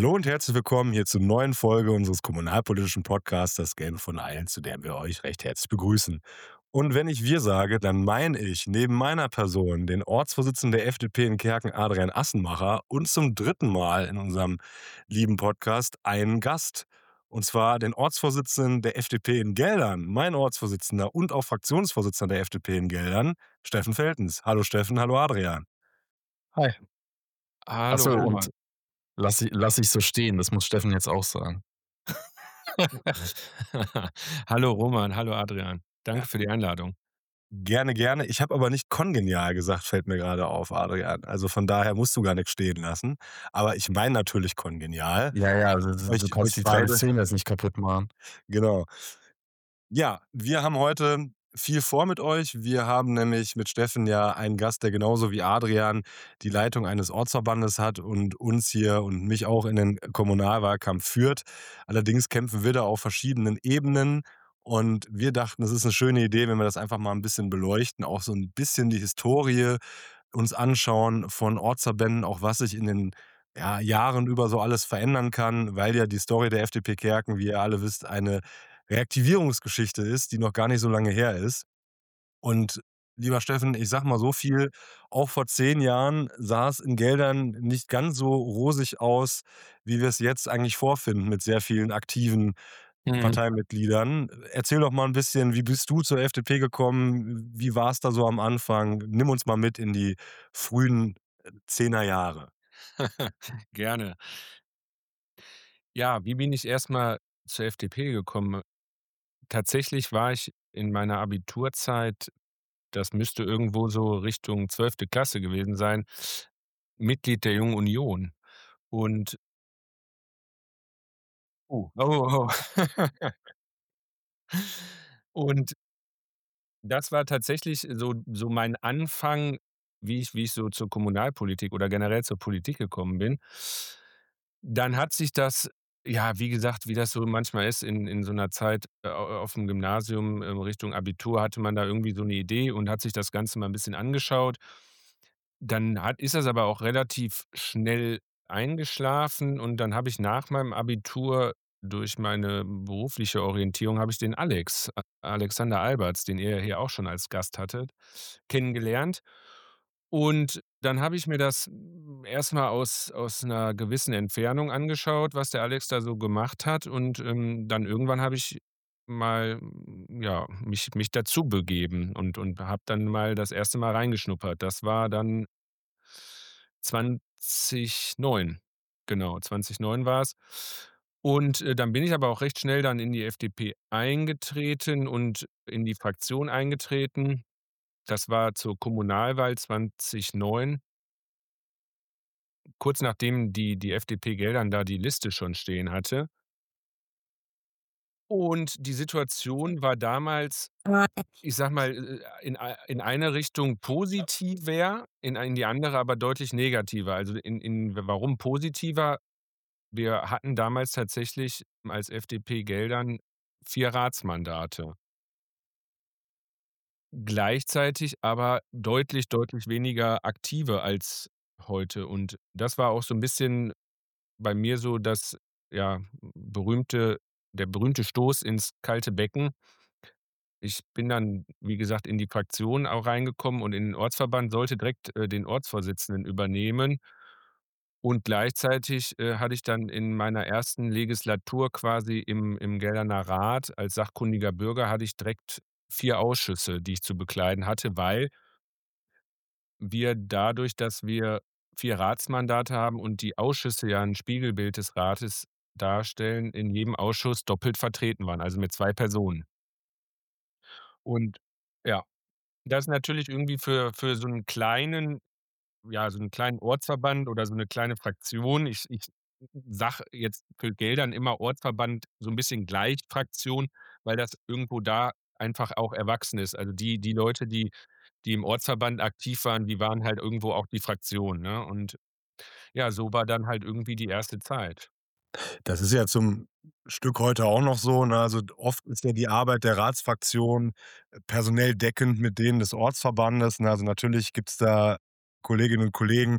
Hallo und herzlich willkommen hier zur neuen Folge unseres kommunalpolitischen Podcasts Das Gelbe von Allen, zu der wir euch recht herzlich begrüßen. Und wenn ich wir sage, dann meine ich neben meiner Person den Ortsvorsitzenden der FDP in Kerken, Adrian Assenmacher, und zum dritten Mal in unserem lieben Podcast einen Gast. Und zwar den Ortsvorsitzenden der FDP in Geldern, mein Ortsvorsitzender und auch Fraktionsvorsitzender der FDP in Geldern, Steffen Veltens. Hallo Steffen, hallo Adrian. Hi. Hallo Achso, und Roman. lass ich so stehen, das muss Steffen jetzt auch sagen. Hallo Roman, hallo Adrian. Danke für die Einladung. Gerne, gerne. Ich habe aber nicht kongenial gesagt, fällt mir gerade auf, Adrian. Also von daher musst du gar nix stehen lassen. Aber ich meine natürlich kongenial. Ja, ja, du Euch kannst die beide Tradition jetzt nicht kaputt machen. genau. Ja, wir haben heute viel vor mit euch. Wir haben nämlich mit Steffen ja einen Gast, der genauso wie Adrian die Leitung eines Ortsverbandes hat und uns hier und mich auch in den Kommunalwahlkampf führt. Allerdings kämpfen wir da auf verschiedenen Ebenen und wir dachten, es ist eine schöne Idee, wenn wir das einfach mal ein bisschen beleuchten, auch so ein bisschen die Historie uns anschauen von Ortsverbänden, auch was sich in den, ja, Jahren über so alles verändern kann, weil ja die Story der FDP Kerken, wie ihr alle wisst, eine Reaktivierungsgeschichte ist, die noch gar nicht so lange her ist. Und lieber Steffen, ich sage mal so viel, auch vor 10 Jahren sah es in Geldern nicht ganz so rosig aus, wie wir es jetzt eigentlich vorfinden mit sehr vielen aktiven Mhm. Parteimitgliedern. Erzähl doch mal ein bisschen, wie bist du zur FDP gekommen? Wie war es da so am Anfang? Nimm uns mal mit in die frühen 10er Jahre. Gerne. Ja, wie bin ich erstmal zur FDP gekommen? Tatsächlich war ich in meiner Abiturzeit, das müsste irgendwo so Richtung 12. Klasse gewesen sein, Mitglied der Jungen Union. Und oh. Und das war tatsächlich so mein Anfang, wie ich so zur Kommunalpolitik oder generell zur Politik gekommen bin. Dann hat sich das, ja, wie gesagt, wie das so manchmal ist in so 'ner Zeit, auf'm Gymnasium, Richtung Abitur hatte man da irgendwie so 'ne Idee und hat sich das Ganze mal 'n bisschen angeschaut. Dann ist das aber auch relativ schnell eingeschlafen und dann habe ich nach meinem Abitur durch meine berufliche Orientierung habe ich den Alexander Alberts, den ihr ja hier auch schon als Gast hattet, kennengelernt. Und dann habe ich mir das, erst mal aus 'ner gewissen Entfernung angeschaut, was der Alex da so gemacht hat und, dann irgendwann habe ich mal, ja, mich dazu begeben und habe dann mal das erste Mal reingeschnuppert. Das war dann 2009. Genau, 2009 war's. Und, dann bin ich aber auch recht schnell dann in die FDP eingetreten und in die Fraktion eingetreten. Das war zur Kommunalwahl 2009, kurz nachdem die FDP Geldern da die Liste schon stehen hatte. Und die Situation war damals, ich sage mal, in eine Richtung positiver, in die andere aber deutlich negativer. Also, in warum positiver? Wir hatten damals tatsächlich als FDP Geldern 4 Ratsmandate. Gleichzeitig aber deutlich, deutlich weniger Aktive als heute. Und das war auch so 'n bisschen bei mir so das, ja, berühmte der berühmte Stoß ins kalte Becken. Ich bin dann, wie gesagt, in die Fraktion auch reingekommen und in den Ortsverband, sollte direkt, den Ortsvorsitzenden übernehmen. Und gleichzeitig, hatte ich dann in meiner ersten Legislatur quasi im Gelderner Rat als sachkundiger Bürger hatte ich direkt 4 Ausschüsse, die ich zu bekleiden hatte, weil wir dadurch, dass wir 4 Ratsmandate haben und die Ausschüsse ja 'n Spiegelbild des Rates darstellen, in jedem Ausschuss doppelt vertreten waren, also mit 2 Personen. Und ja, das ist natürlich irgendwie für so 'n kleinen, ja, so 'n kleinen Ortsverband oder so 'ne kleine Fraktion. Ich sage jetzt für Geldern immer Ortsverband so 'n bisschen gleich Fraktion, weil das irgendwo da einfach auch erwachsen ist. Also, die Leute, die im Ortsverband aktiv waren, die waren halt irgendwo auch die Fraktion, ne? Und ja, so war dann halt irgendwie die erste Zeit. Das ist ja zum Stück heute auch noch so, ne? Also, oft ist ja die Arbeit der Ratsfraktion personell deckend mit denen des Ortsverbandes, ne? Also, natürlich gibt's da Kolleginnen und Kollegen,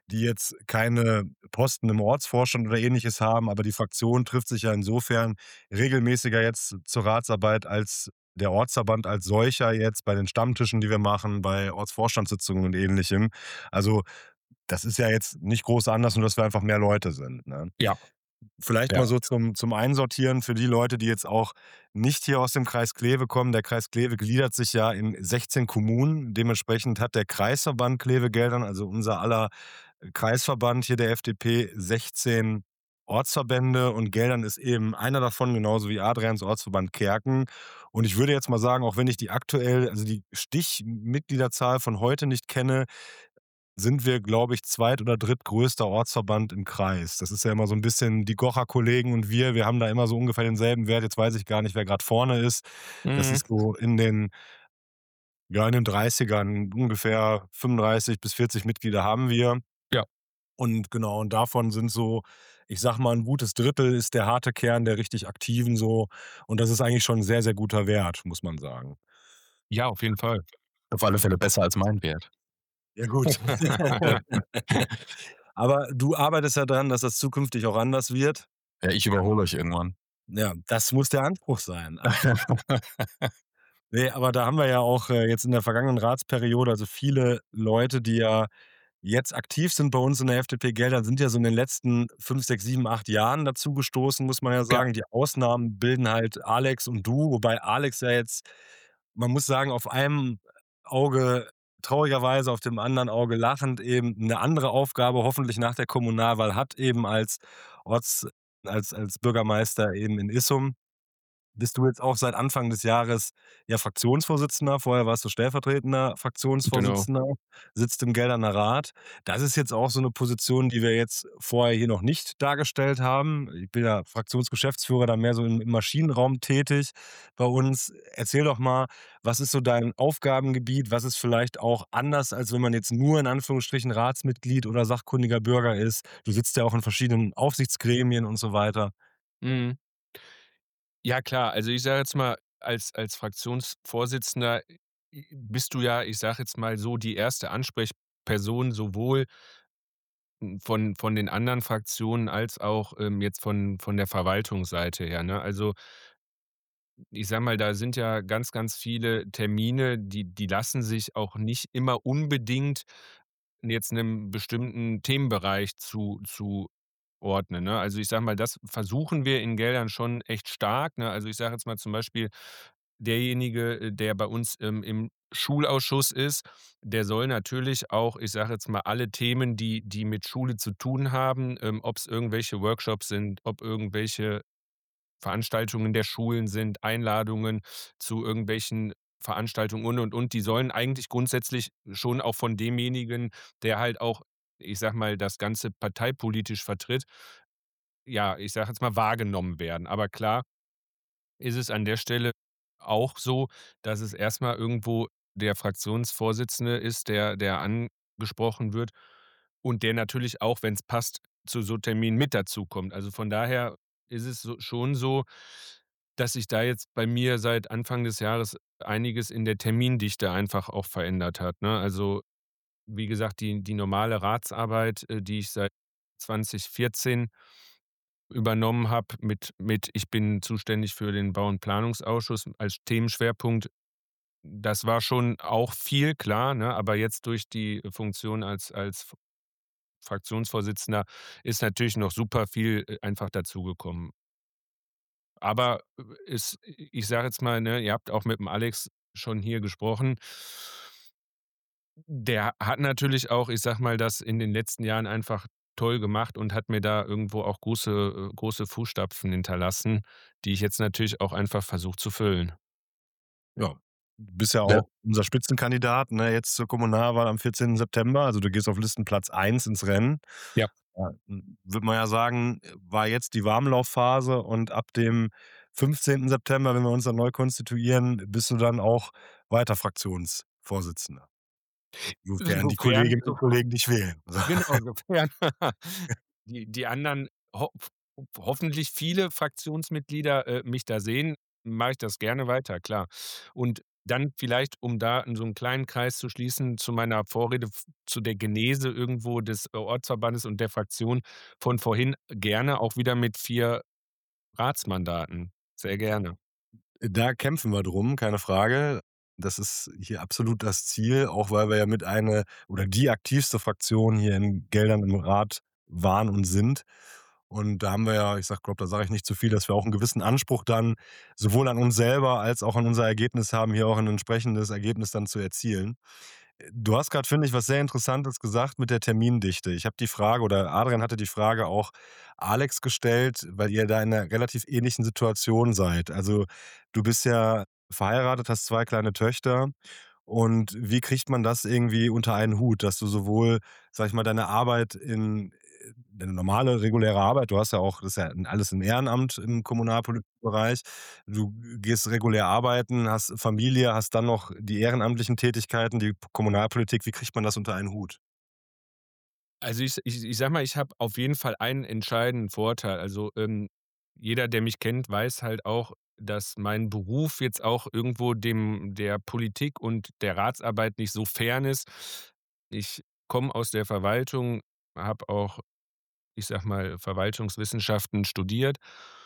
die jetzt keine Posten im Ortsvorstand oder Ähnliches haben, aber die Fraktion trifft sich ja insofern regelmäßiger jetzt zur Ratsarbeit als der Ortsverband als solcher jetzt bei den Stammtischen, die wir machen, bei Ortsvorstandssitzungen und Ähnlichem. Also, das ist ja jetzt nicht groß anders, nur dass wir einfach mehr Leute sind, ne? Ja, Vielleicht ja. mal so zum Einsortieren für die Leute, die jetzt auch nicht hier aus dem Kreis Kleve kommen. Der Kreis Kleve gliedert sich ja in 16 Kommunen. Dementsprechend hat der Kreisverband Kleve-Geldern, also unser aller Kreisverband hier der FDP, 16 Ortsverbände und Geldern ist eben einer davon, genauso wie Adrians Ortsverband Kerken. Und ich würde jetzt mal sagen, auch wenn ich die Stichmitgliederzahl von heute nicht kenne, sind wir, glaube ich, oder drittgrößter Ortsverband im Kreis. Das ist ja immer so 'n bisschen die Gocher-Kollegen und wir haben da immer so ungefähr denselben Wert. Jetzt weiß ich gar nicht, wer grad vorne ist. Das Mhm. ist so in den 30ern, ungefähr 35 bis 40 Mitglieder haben wir. Ja. Und genau, und davon sind so, ich sage mal, 'n gutes Drittel ist der harte Kern der richtig Aktiven so. Und das ist eigentlich schon 'n sehr, sehr guter Wert, muss man sagen. Ja, auf jeden Fall. Auf alle Fälle besser als mein Wert. Ja gut. Aber du arbeitest ja dran, dass das zukünftig auch anders wird. Ja, ich überhole euch irgendwann. Ja, das muss der Anspruch sein. Ne, aber da haben wir ja auch, jetzt in der vergangenen Ratsperiode also viele Leute, die ja jetzt aktiv sind bei uns in der FDP Geldern, sind ja so in den letzten 5, 6, 7, 8 Jahren dazugestoßen, muss man ja Ja. sagen. Die Ausnahmen bilden halt Alex und du, wobei Alex ja jetzt, man muss sagen, auf einem Auge traurigerweise, auf dem anderen Auge lachend eben 'ne andere Aufgabe hoffentlich nach der Kommunalwahl hat, eben Orts als Bürgermeister eben in Issum. Bist du jetzt auch seit Anfang des Jahres, ja, Fraktionsvorsitzender. Vorher warst du stellvertretender Genau. Fraktionsvorsitzender, sitzt im Gelderner Rat. Das ist jetzt auch so 'ne Position, die wir jetzt vorher hier noch nicht dargestellt haben. Ich bin ja Fraktionsgeschäftsführer, da mehr so im Maschinenraum tätig bei uns. Erzähl doch mal, was ist so dein Aufgabengebiet? Was ist vielleicht auch anders, als wenn man jetzt nur in Anführungsstrichen Ratsmitglied oder sachkundiger Bürger ist? Du sitzt ja auch in verschiedenen Aufsichtsgremien und so weiter. Mhm. Ja klar, also ich sage jetzt mal, als Fraktionsvorsitzender bist du ja, ich sage jetzt mal so, die erste Ansprechperson sowohl von den anderen Fraktionen als auch, jetzt von der Verwaltungsseite her, ne? Also, ich sage mal, da sind ja ganz, ganz viele Termine, die lassen sich auch nicht immer unbedingt jetzt 'nem bestimmten Themenbereich zuordnen, ne? Also, ich sage mal, das versuchen wir in Geldern schon echt stark, ne? Also, ich sage jetzt mal zum Beispiel, derjenige, der bei uns, im Schulausschuss ist, der soll natürlich auch, ich sage jetzt mal, alle Themen, die mit Schule zu tun haben, ob's irgendwelche Workshops sind, ob irgendwelche Veranstaltungen der Schulen sind, Einladungen zu irgendwelchen Veranstaltungen und. Die sollen eigentlich grundsätzlich schon auch von demjenigen, der halt auch, ich sage mal, das Ganze parteipolitisch vertritt, ja, ich sage jetzt mal, wahrgenommen werden. Aber klar ist es an der Stelle auch so, dass es erst mal irgendwo der Fraktionsvorsitzende ist, der angesprochen wird und der natürlich auch, wenn's passt, zu so Terminen mit dazukommt. Also, von daher ist es schon so, dass sich da jetzt bei mir seit Anfang des Jahres einiges in der Termindichte einfach auch verändert hat, ne? Also, wie gesagt, die normale Ratsarbeit, die ich seit 2014 übernommen habe mit ich bin zuständig für den Bau und Planungsausschuss als Themenschwerpunkt. Das war schon auch viel, klar, ne? Aber jetzt durch die Funktion als Fraktionsvorsitzender ist natürlich noch super viel, einfach dazugekommen. Aber ich sage jetzt mal, ne, ihr habt auch mit dem Alex schon hier gesprochen. Der hat natürlich auch, ich sage mal, das in den letzten Jahren einfach toll gemacht und hat mir da irgendwo auch große Fußstapfen hinterlassen, die ich jetzt natürlich auch einfach versuche zu füllen. Ja, du bist ja Ja, auch unser Spitzenkandidat, ne, jetzt zur Kommunalwahl am 14. September. Also, du gehst auf Listenplatz 1 ins Rennen. Ja. Ja, würde man ja sagen, war jetzt die Warmlaufphase und ab dem 15. September, wenn wir uns dann neu konstituieren, bist du dann auch weiter Fraktionsvorsitzender, sofern die Sofern Kolleginnen und Kollegen dich wählen. genau, sofern die anderen hoffentlich viele Fraktionsmitglieder, mich da sehen, mache ich das gerne weiter, klar. Und dann vielleicht, um da in so 'n kleinen Kreis zu schließen, zu meiner Vorrede zu der Genese irgendwo des Ortsverbandes und der Fraktion von vorhin, gerne auch wieder mit 4 Ratsmandaten. Sehr gerne. Da kämpfen wir drum, keine Frage. Das ist hier absolut das Ziel, auch weil wir ja mit eine oder die aktivste Fraktion hier in Geldern im Rat waren und sind. Und da haben wir ja, ich glaube, da sage ich nicht zu viel, dass wir auch einen gewissen Anspruch dann sowohl an uns selber als auch an unser Ergebnis haben, hier auch ein entsprechendes Ergebnis dann zu erzielen. Du hast gerade, finde ich, was sehr Interessantes gesagt mit der Termindichte. Ich habe die Frage oder Adrian hatte die Frage auch Alex gestellt, weil ihr da in einer relativ ähnlichen Situation seid. Also, du bist ja verheiratet, hast 2 kleine Töchter. Und wie kriegt man das irgendwie unter einen Hut, dass du sowohl, sage ich mal, deine Arbeit deine normale, reguläre Arbeit, du hast ja auch, das ist ja alles im Ehrenamt im kommunalpolitischen Bereich. Du gehst regulär arbeiten, hast Familie, hast dann noch die ehrenamtlichen Tätigkeiten, die Kommunalpolitik. Wie kriegt man das unter einen Hut? Also, ich sage mal, ich habe auf jeden Fall einen entscheidenden Vorteil. Also, jeder, der mich kennt, weiß halt auch, dass mein Beruf jetzt auch irgendwo dem der Politik und der Ratsarbeit nicht so fern ist. Ich komme aus der Verwaltung, habe auch, ich sage mal, Verwaltungswissenschaften studiert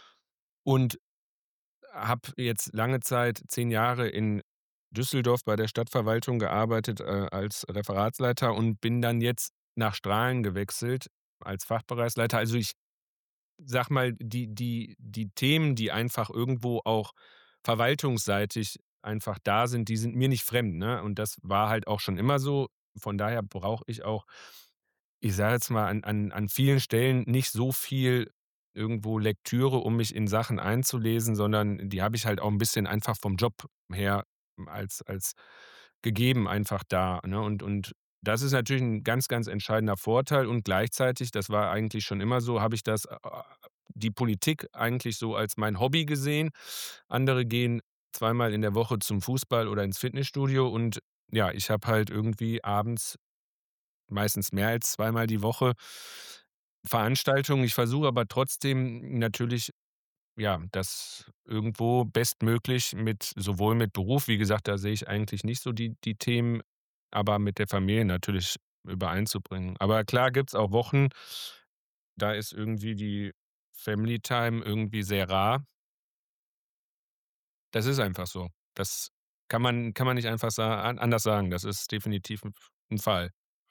und habe jetzt lange Zeit 10 Jahre in Düsseldorf bei der Stadtverwaltung gearbeitet, als Referatsleiter und bin dann jetzt nach Strahlin gewechselt als Fachbereichsleiter. Also, ich sage mal, die Themen, die einfach irgendwo auch verwaltungsseitig einfach da sind, die sind mir nicht fremd, ne? Und das war halt auch schon immer so. Von daher brauche ich auch, ich sage jetzt mal, an vielen Stellen nicht so viel irgendwo Lektüre, um mich in Sachen einzulesen, sondern die habe ich halt auch ein bisschen einfach vom Job her als gegeben einfach da, ne? Und das ist natürlich ein ganz, ganz entscheidender Vorteil und gleichzeitig, das war eigentlich schon immer so, habe ich das die Politik eigentlich so als mein Hobby gesehen. Andere gehen zweimal in der Woche zum Fußball oder ins Fitnessstudio und ja, ich habe halt irgendwie abends meistens mehr als zweimal die Woche Veranstaltungen. Ich versuche aber trotzdem natürlich, ja, das irgendwo bestmöglich mit sowohl mit Beruf, wie gesagt, da sehe ich eigentlich nicht so die Themen, aber mit der Familie natürlich übereinzubringen. Aber klar gibt's auch Wochen, da ist irgendwie die Family Time irgendwie sehr rar. Das ist einfach so. Das kann man nicht einfach anders sagen. Das ist definitiv 'n Fall.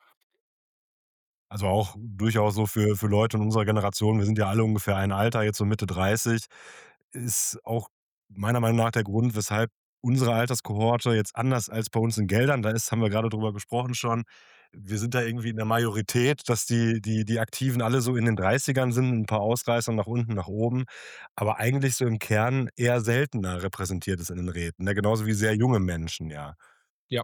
Also, auch durchaus so für Leute in unserer Generation, wir sind ja alle ungefähr ein Alter, jetzt so Mitte 30, ist auch meiner Meinung nach der Grund, weshalb unsere Alterskohorte jetzt anders als bei uns in Geldern, da ist haben wir grade drüber gesprochen schon, wir sind da irgendwie in der Majorität, dass die Aktiven alle so in den 30ern sind, 'n paar Ausreißer nach unten, nach oben, aber eigentlich so im Kern eher seltener repräsentiert ist in den Räten, ne? Genauso wie sehr junge Menschen, ja. Ja.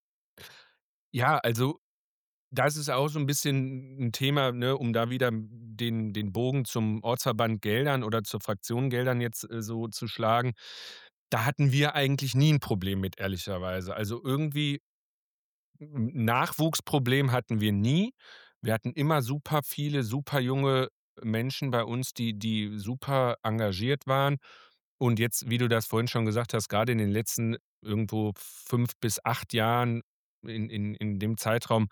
Ja, also das ist auch so 'n bisschen 'n Thema, ne, um da wieder den Bogen zum Ortsverband Geldern oder zur Fraktion Geldern jetzt, so zu schlagen. Da hatten wir eigentlich nie 'n Problem mit, ehrlicherweise. Also, irgendwie 'n Nachwuchsproblem hatten wir nie. Wir hatten immer super viele, super junge Menschen bei uns, die super engagiert waren. Und jetzt, wie du das vorhin schon gesagt hast, grade in den letzten irgendwo 5 bis 8 Jahren in dem Zeitraum,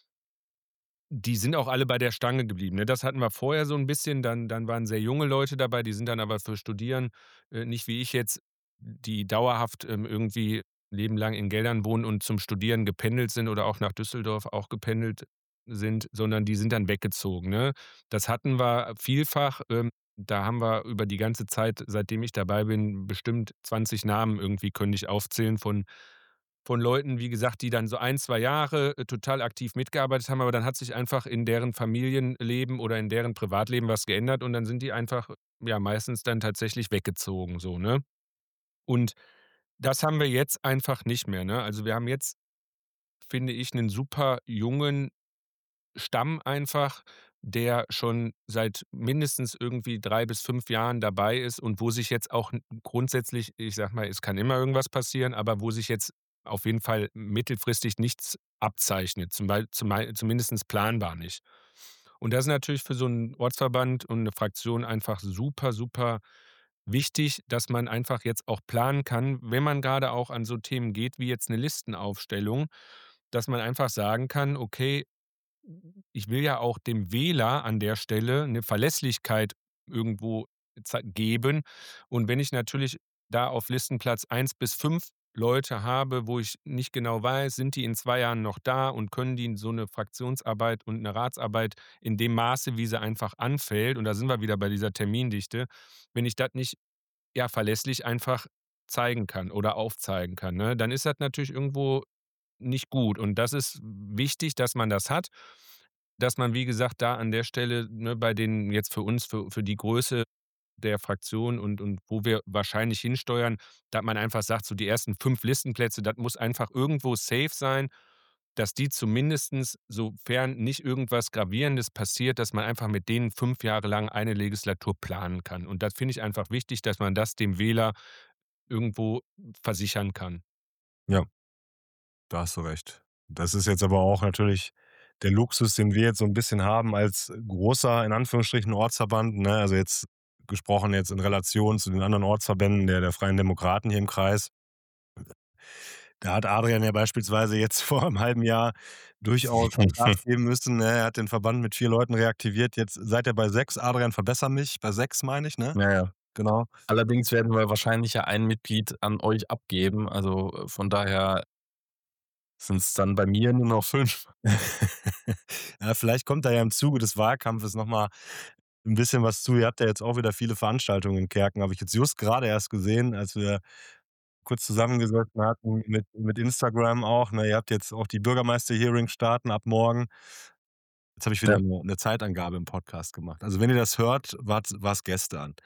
die sind auch alle bei der Stange geblieben, ne? Das hatten wir vorher so 'n bisschen, dann waren sehr junge Leute dabei, die sind dann aber für Studieren, nicht wie ich jetzt, die dauerhaft, irgendwie lebenlang in Geldern wohnen und zum Studieren gependelt sind oder auch nach Düsseldorf auch gependelt sind, sondern die sind dann weggezogen, ne? Das hatten wir vielfach. Da haben wir über die ganze Zeit, seitdem ich dabei bin, bestimmt 20 Namen irgendwie könnte ich aufzählen von Leuten, wie gesagt, die dann so 1, 2 Jahre, total aktiv mitgearbeitet haben, aber dann hat sich einfach in deren Familienleben oder in deren Privatleben was geändert und dann sind die einfach, ja, meistens dann tatsächlich weggezogen so, ne? Und das haben wir jetzt einfach nicht mehr, ne? Also, wir haben jetzt, finde ich, 'nen super jungen Stamm einfach, der schon seit mindestens irgendwie 3 bis 5 Jahren dabei ist und wo sich jetzt auch grundsätzlich, ich sage mal, es kann immer irgendwas passieren, aber wo sich jetzt auf jeden Fall mittelfristig nichts abzeichnet, zumindest planbar nicht. Und das ist natürlich für so 'n Ortsverband und 'ne Fraktion einfach super, super wichtig, dass man einfach jetzt auch planen kann, wenn man gerade auch an so Themen geht wie jetzt eine Listenaufstellung, dass man einfach sagen kann: „Okay, ich will ja auch dem Wähler an der Stelle eine Verlässlichkeit irgendwo geben. Und wenn ich natürlich da auf Listenplatz 1 bis 5 Leute habe, wo ich nicht genau weiß, sind die in 2 Jahren noch da und können die so eine Fraktionsarbeit und eine Ratsarbeit in dem Maße, wie sie einfach anfällt, und da sind wir wieder bei dieser Termindichte, wenn ich das nicht, ja, verlässlich einfach zeigen kann oder aufzeigen kann, ne, dann ist das natürlich irgendwo nicht gut. Und das ist wichtig, dass man das hat, dass man, wie gesagt, da an der Stelle, ne, bei den jetzt für uns, für die Größe der Fraktion und wo wir wahrscheinlich hinsteuern, dass man einfach sagt, so die ersten 5 Listenplätze, das muss einfach irgendwo safe sein, dass die zumindestens, sofern nicht irgendwas Gravierendes passiert, dass man einfach mit denen 5 Jahre lang eine Legislatur planen kann. Und das finde ich einfach wichtig, dass man das dem Wähler irgendwo versichern kann. Ja, da hast du recht. Das ist jetzt aber auch natürlich der Luxus, den wir jetzt so 'n bisschen haben als großer, in Anführungsstrichen, Ortsverband, ne? Also, jetzt gesprochen jetzt in Relation zu den anderen Ortsverbänden der Freien Demokraten hier im Kreis. Da hat Adrian ja beispielsweise jetzt vor 'nem halben Jahr durchaus Gas geben müssen, ne? Er hat den Verband mit 4 Leuten reaktiviert. Jetzt seid ihr bei 6. Adrian, verbessere mich, bei 6 meine ich, ne? Ja, ja. Genau. Allerdings werden wir wahrscheinlich ja ein Mitglied an euch abgeben. Also, von daher sind's dann bei mir nur noch 5. Ja, vielleicht kommt da ja im Zuge des Wahlkampfes noch mal 'n bisschen was zu. Ihr habt ja jetzt auch wieder viele Veranstaltungen in Kerken, habe ich jetzt just grade erst gesehen, als wir kurz zusammengesessen hatten mit Instagram auch, ne? Ihr habt jetzt auch die Bürgermeister-Hearings starten ab morgen. Jetzt habe ich wieder Ja. 'ne Zeitangabe im Podcast gemacht. Also, wenn ihr das hört, war's gestern.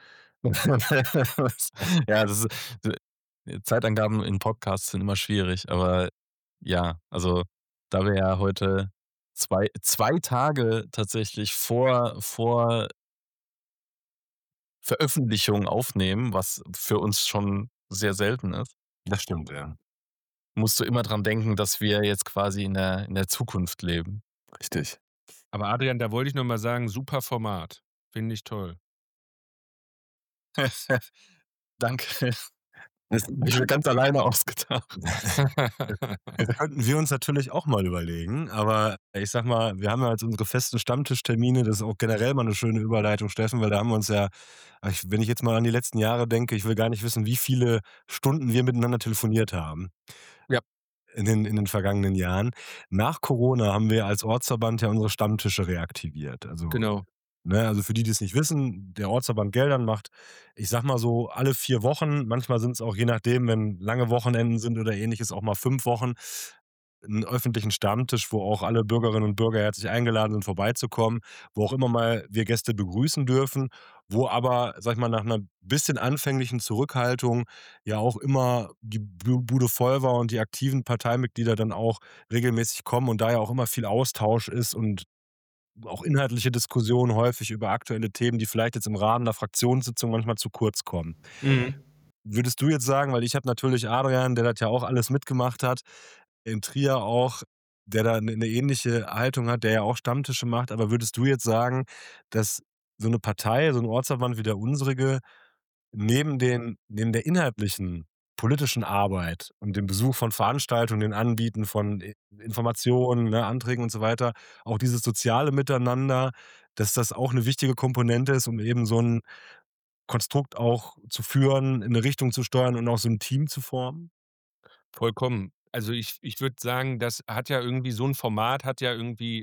Ja, das ist Zeitangaben in Podcasts sind immer schwierig, aber ja, also, da wir ja heute zwei Tage tatsächlich vor Veröffentlichung aufnehmen, was für uns schon sehr selten ist, Das stimmt, ja. musst du immer dran denken, dass wir jetzt quasi in der Zukunft leben. Richtig. Aber Adrian, da wollte ich noch mal sagen, super Format. Finde ich toll. Danke. Das Habe ich mir ganz alleine ausgedacht. Das könnten wir uns natürlich auch mal überlegen, aber ich sage mal, wir haben ja jetzt unsere festen Stammtischtermine. Das ist auch generell mal 'ne schöne Überleitung, Steffen, weil da haben wir uns ja wenn ich jetzt mal an die letzten Jahre denke, ich will gar nicht wissen, wie viele Stunden wir miteinander telefoniert haben Ja, in den vergangenen Jahren. Nach Corona haben wir als Ortsverband ja unsere Stammtische reaktiviert. Also, genau. ne, also für die, die es nicht wissen, der Ortsverband Geldern macht, ich sage mal so, alle 4 Wochen, manchmal sind es auch, je nachdem, wenn lange Wochenenden sind oder Ähnliches, auch mal 5 Wochen, 'n öffentlichen Stammtisch, wo auch alle Bürgerinnen und Bürger herzlich eingeladen sind, vorbeizukommen, wo auch immer mal wir Gäste begrüßen dürfen, wo aber, sage ich mal, nach 'ner bisschen anfänglichen Zurückhaltung ja auch immer die Bude voll war und die aktiven Parteimitglieder dann auch regelmäßig kommen und da ja auch immer viel Austausch ist und auch inhaltliche Diskussionen häufig über aktuelle Themen, die vielleicht jetzt im Rahmen 'ner Fraktionssitzung manchmal zu kurz kommen. Mhm. Würdest du jetzt sagen, weil ich habe natürlich Adrian, der das ja auch alles mitgemacht hat, in Trier auch, der da 'ne ähnliche Haltung hat, der ja auch Stammtische macht, aber würdest du jetzt sagen, dass so 'ne Partei, so 'n Ortsverband wie der unsrige neben der inhaltlichen politischen Arbeit und dem Besuch von Veranstaltungen, den Anbieten von Informationen, ne, Anträgen und so weiter, auch dieses soziale Miteinander, dass das auch 'ne wichtige Komponente ist, um eben so 'n Konstrukt auch zu führen, in 'ne Richtung zu steuern und auch so 'n Team zu formen? Vollkommen. Also, ich würde sagen, das hat ja irgendwie, so 'n Format hat ja irgendwie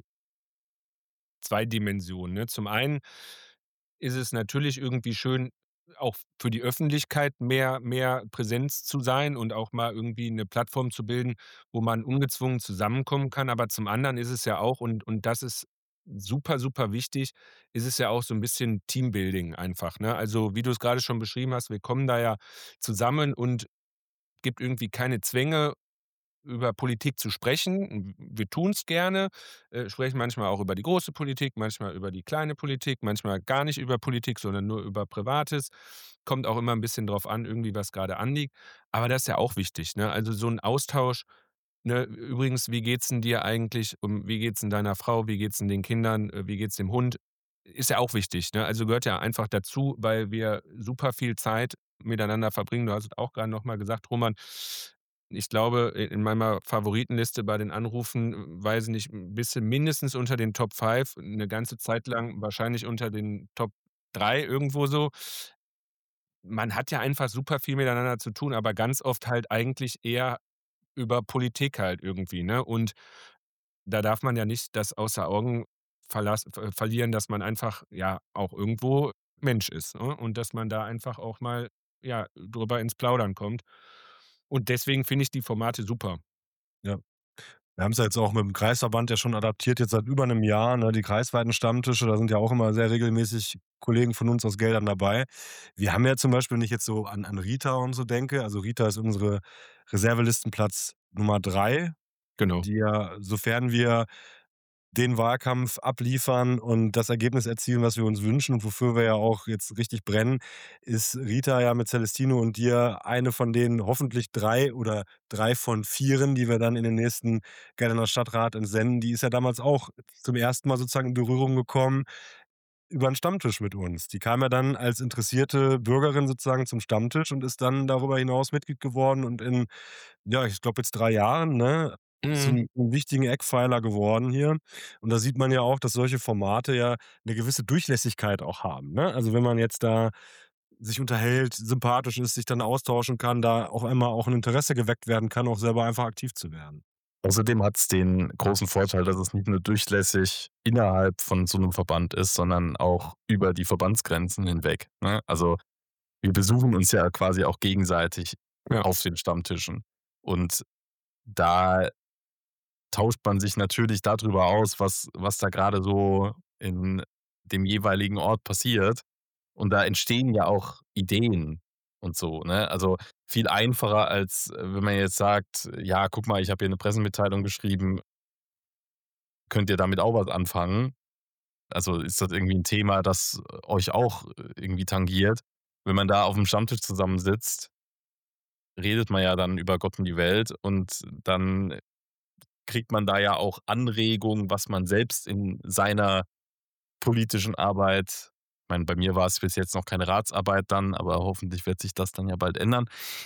2 Dimensionen, ne? Zum einen ist es natürlich irgendwie schön, auch für die Öffentlichkeit mehr Präsenz zu sein und auch mal irgendwie 'ne Plattform zu bilden, wo man ungezwungen zusammenkommen kann. Aber zum anderen ist es ja auch, und das ist super, super wichtig, ist es ja auch so 'n bisschen Teambuilding einfach, ne? Also, wie du's grade schon beschrieben hast, wir kommen da ja zusammen und gibt irgendwie keine Zwänge, über Politik zu sprechen. Wir tun es gerne, sprechen manchmal auch über die große Politik, manchmal über die kleine Politik, manchmal gar nicht über Politik, sondern nur über Privates. Kommt auch immer ein bisschen drauf an, irgendwie, was gerade anliegt. Aber das ist ja auch wichtig, ne? Also, so ein Austausch, ne? Übrigens, wie geht's denn dir eigentlich? Wie geht's denn deiner Frau? Wie geht's denn den Kindern? Wie geht's dem Hund? ist ja auch wichtig, ne? Also, gehört ja einfach dazu, weil wir super viel Zeit miteinander verbringen. Du hast es auch grade noch mal gesagt, Roman. Ich glaube, in meiner Favoritenliste bei den Anrufen, weiß ich nicht, bist du mindestens unter den Top 5, 'ne ganze Zeit lang wahrscheinlich unter den Top 3 irgendwo so. Man hat ja einfach super viel miteinander zu tun, aber ganz oft halt eigentlich eher über Politik halt irgendwie, ne? Und da darf man ja nicht das außer Augen verlieren, dass man einfach, ja, auch irgendwo Mensch ist, ne? Und dass man da einfach auch mal, ja, drüber ins Plaudern kommt. Und deswegen finde ich die Formate super. Ja. Wir haben's ja jetzt auch mit dem Kreisverband ja schon adaptiert, jetzt seit über 'nem Jahr, ne, die kreisweiten Stammtische, da sind ja auch immer sehr regelmäßig Kollegen von uns aus Geldern dabei. Wir haben ja zum Beispiel, wenn ich jetzt so an Rita und so denke, also Rita ist unsere Reservelistenplatz Nummer 3, Genau. die ja, sofern wir den Wahlkampf abliefern und das Ergebnis erzielen, was wir uns wünschen und wofür wir ja auch jetzt richtig brennen, ist Rita ja mit Celestino und dir eine von den hoffentlich 3 oder 3 von 4, die wir dann in den nächsten Gelderner Stadtrat entsenden. Die ist ja damals auch zum ersten Mal sozusagen in Berührung gekommen über 'n Stammtisch mit uns. Die kam ja dann als interessierte Bürgerin sozusagen zum Stammtisch und ist dann darüber hinaus Mitglied geworden und in, ja, ich glaube jetzt 3 Jahren, ne, zu Mhm. 'nem wichtigen Eckpfeiler geworden hier. Und da sieht man ja auch, dass solche Formate ja 'ne gewisse Durchlässigkeit auch haben, ne? Also, wenn man jetzt da sich unterhält, sympathisch ist, sich dann austauschen kann, da auf einmal auch 'n Interesse geweckt werden kann, auch selber einfach aktiv zu werden. Außerdem hat's den großen Vorteil, dass es nicht nur durchlässig innerhalb von so 'nem Verband ist, sondern auch über die Verbandsgrenzen hinweg, ne? Also, wir besuchen uns ja quasi auch gegenseitig Ja. auf den Stammtischen. Und da tauscht man sich natürlich da drüber aus, was da grade so in dem jeweiligen Ort passiert. Und da entstehen ja auch Ideen und so, ne? Also, viel einfacher, als wenn man jetzt sagt: „Ja, guck mal, ich habe hier 'ne Pressemitteilung geschrieben. Könnt ihr damit auch was anfangen?“ Also, ist das irgendwie 'n Thema, das euch auch irgendwie tangiert? Wenn man da auf'm Stammtisch zusammensitzt, redet man ja dann über Gott und die Welt und dann kriegt man da ja auch Anregungen, was man selbst in seiner politischen Arbeit, ich meine, bei mir war's bis jetzt noch keine Ratsarbeit dann, aber hoffentlich wird sich das dann ja bald ändern.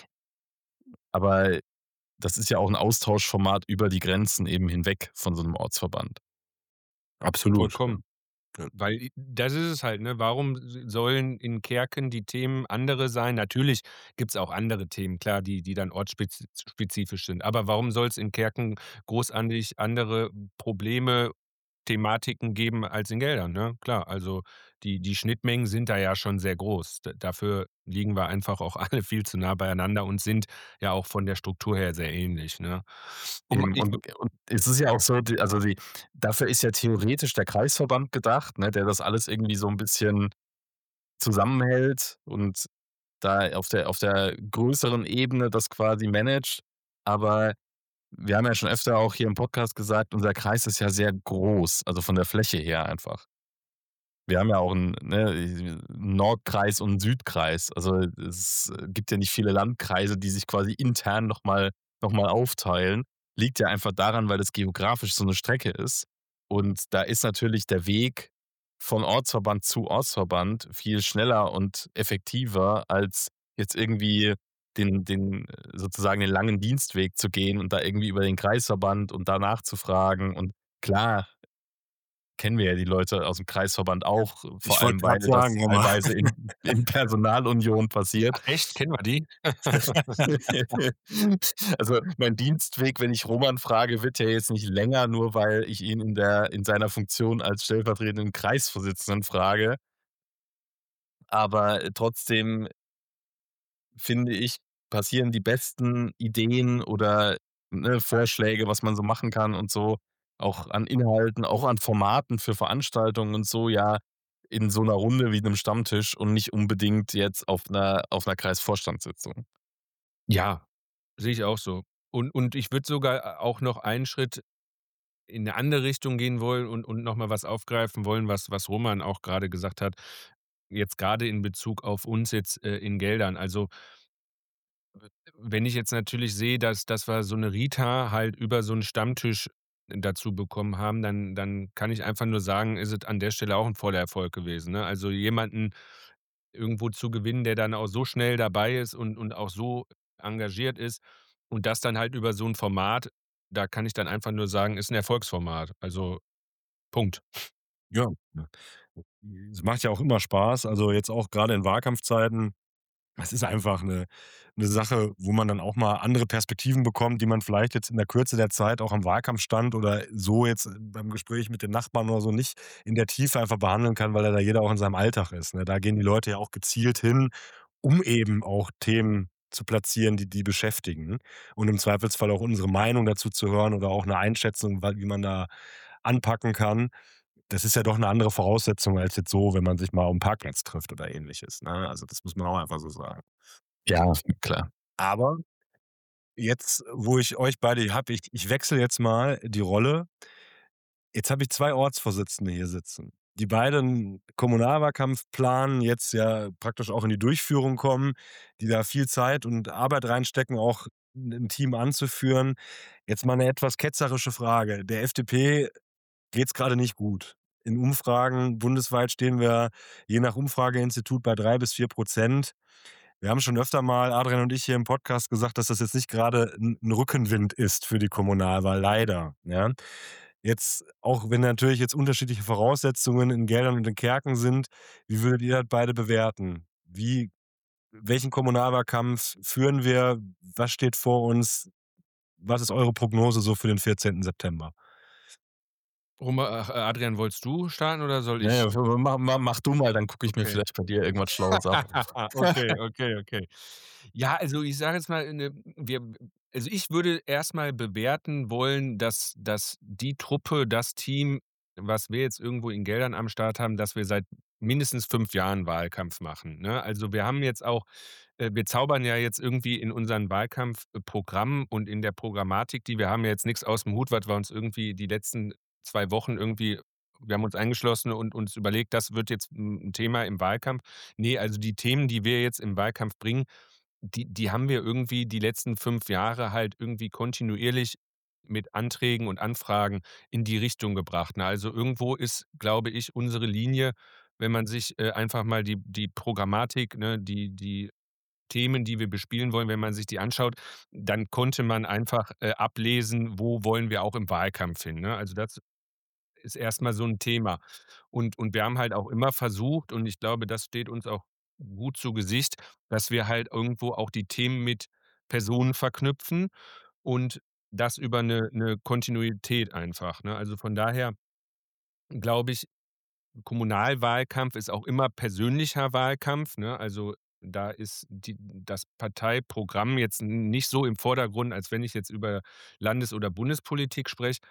Aber das ist ja auch 'n Austauschformat über die Grenzen eben hinweg von so 'nem Ortsverband. Absolut, ja. Vollkommen. Ja. Weil das ist es halt, ne? Warum sollen in Kerken die Themen andere sein? Natürlich gibt's auch andere Themen, klar, die dann spezifisch sind. Aber warum soll's in Kerken großartig andere Probleme, Thematiken geben als in Geldern, ne? Klar, also die Schnittmengen sind da ja schon sehr groß. Dafür liegen wir einfach auch alle viel zu nah beieinander und sind ja auch von der Struktur her sehr ähnlich, ne? Um Eben, ich und es ist ja auch so, die dafür ist ja theoretisch der Kreisverband gedacht, ne, der das alles irgendwie so 'n bisschen zusammenhält und da auf der größeren Ebene das quasi managt. Aber wir haben ja schon öfter auch hier im Podcast gesagt, unser Kreis ist ja sehr groß, also von der Fläche her einfach. Wir haben ja auch 'n, ne, Nordkreis und 'n Südkreis. Also, es gibt ja nicht viele Landkreise, die sich quasi intern noch mal aufteilen. Liegt ja einfach daran, weil das geografisch so 'ne Strecke ist. Und da ist natürlich der Weg von Ortsverband zu Ortsverband viel schneller und effektiver, als jetzt irgendwie den sozusagen den langen Dienstweg zu gehen und da irgendwie über den Kreisverband und da nachzufragen. Und klar kennen wir ja die Leute aus'm Kreisverband auch, vor Ich wollte allem, grad weil das sagen, hör mal. teilweise in Personalunion passiert. Ach echt, kennen wir die? Also, mein Dienstweg, wenn ich Roman frage, wird ja jetzt nicht länger, nur weil ich ihn in seiner Funktion als stellvertretenden Kreisvorsitzenden frage. Aber trotzdem finde ich, passieren die besten Ideen oder, ne, Vorschläge, was man so machen kann und so, auch an Inhalten, auch an Formaten für Veranstaltungen und so, ja, in so 'ner Runde wie 'nem Stammtisch und nicht unbedingt jetzt auf 'ner Kreisvorstandssitzung. Ja, sehe ich auch so. Und ich würde sogar auch noch einen Schritt in 'ne andere Richtung gehen wollen und noch mal was aufgreifen wollen, was Roman auch grade gesagt hat, jetzt grade in Bezug auf uns jetzt, in Geldern. Also wenn ich jetzt natürlich sehe, dass wir so 'ne Rita halt über so 'n Stammtisch dazu bekommen haben, dann kann ich einfach nur sagen, ist es an der Stelle auch 'n voller Erfolg gewesen, ne? Also, jemanden irgendwo zu gewinnen, der dann auch so schnell dabei ist und auch so engagiert ist und das dann halt über so 'n Format, da kann ich dann einfach nur sagen, ist 'n Erfolgsformat. Also, Punkt. Ja, ne? Es macht ja auch immer Spaß, also jetzt auch grade in Wahlkampfzeiten. Es ist einfach 'ne Sache, wo man dann auch mal andere Perspektiven bekommt, die man vielleicht jetzt in der Kürze der Zeit auch am Wahlkampfstand oder so jetzt beim Gespräch mit den Nachbarn oder so nicht in der Tiefe einfach behandeln kann, weil ja da jeder auch in seinem Alltag ist, ne? Da gehen die Leute ja auch gezielt hin, um eben auch Themen zu platzieren, die beschäftigen und im Zweifelsfall auch unsere Meinung dazu zu hören oder auch 'ne Einschätzung, wa wie man da anpacken kann. Das ist ja doch 'ne andere Voraussetzung als jetzt so, wenn man sich mal aufm Parkplatz trifft oder Ähnliches, ne? Also, das muss man auch einfach so sagen. Ja, klar. Aber jetzt, wo ich euch beide hier habe, ich wechsle jetzt mal die Rolle. Jetzt habe ich 2 Ortsvorsitzende hier sitzen, die beide 'n Kommunalwahlkampf planen, jetzt ja praktisch auch in die Durchführung kommen, die da viel Zeit und Arbeit reinstecken, auch 'n Team anzuführen. Jetzt mal 'ne etwas ketzerische Frage. Der FDP geht's grade nicht gut. In Umfragen bundesweit stehen wir je nach Umfrageinstitut bei 3 bis 4%. Wir haben schon öfter mal, Adrian und ich, hier im Podcast gesagt, dass das jetzt nicht grade 'n Rückenwind ist für die Kommunalwahl, leider, ja? Jetzt, auch wenn natürlich jetzt unterschiedliche Voraussetzungen in Geldern und in Kerken sind, wie würdet ihr das beide bewerten? Welchen Kommunalwahlkampf führen wir? Was steht vor uns? Was ist eure Prognose so für den 14. September? Adrian, wolltest du starten oder soll Ne, ich? mach du mal, dann gucke ich mir Okay. vielleicht bei dir irgendwas Schlaues ab. Okay, okay, okay. Ja, also ich sage jetzt mal, ich würde erst mal bewerten wollen, dass die Truppe, das Team, was wir jetzt irgendwo in Geldern am Start haben, dass wir seit mindestens 5 Jahren Wahlkampf machen, ne? Also, wir haben jetzt auch wir zaubern ja jetzt irgendwie in unseren Wahlkampfprogrammen und in der Programmatik, die wir haben ja jetzt nix aus'm Hut, was wir uns irgendwie die letzten 2 Wochen irgendwie wir haben uns eingeschlossen und uns überlegt, das wird jetzt 'n Thema im Wahlkampf. Ne, also die Themen, die wir jetzt im Wahlkampf bringen, die haben wir irgendwie die letzten 5 Jahre halt irgendwie kontinuierlich mit Anträgen und Anfragen in die Richtung gebracht, ne? Also, irgendwo ist, glaube ich, unsere Linie, wenn man sich, einfach mal die Programmatik, ne, die Themen, die wir bespielen wollen, wenn man sich die anschaut, dann konnte man einfach, ablesen, wo wollen wir auch im Wahlkampf hin, ne? Also, das ist erst mal so 'n Thema. Und wir haben halt auch immer versucht und ich glaube, das steht uns auch gut zu Gesicht, dass wir halt irgendwo auch die Themen mit Personen verknüpfen und das über 'ne Kontinuität einfach, ne? Also, von daher glaube ich, Kommunalwahlkampf ist auch immer persönlicher Wahlkampf, ne? Also, da ist das Parteiprogramm jetzt nicht so im Vordergrund, als wenn ich jetzt über Landes oder Bundespolitik spreche.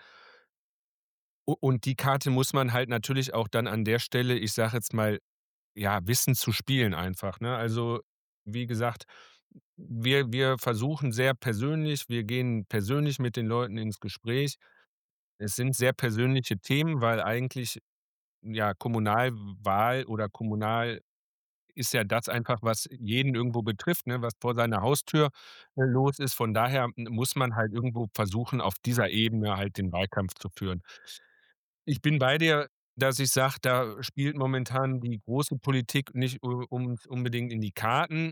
U und die Karte muss man halt natürlich auch dann an der Stelle, ich sage jetzt mal, ja, wissen zu spielen einfach, ne? Also, wie gesagt, wir versuchen sehr persönlich wir gehen persönlich mit den Leuten ins Gespräch. Es sind sehr persönliche Themen, weil eigentlich, ja, Kommunalwahl oder kommunal ist ja das einfach, was jeden irgendwo betrifft, ne, was vor seiner Haustür, los ist. Von daher muss man halt irgendwo versuchen, auf dieser Ebene halt den Wahlkampf zu führen. Ich bin bei dir, dass ich sage, da spielt momentan die große Politik nicht uns unbedingt in die Karten.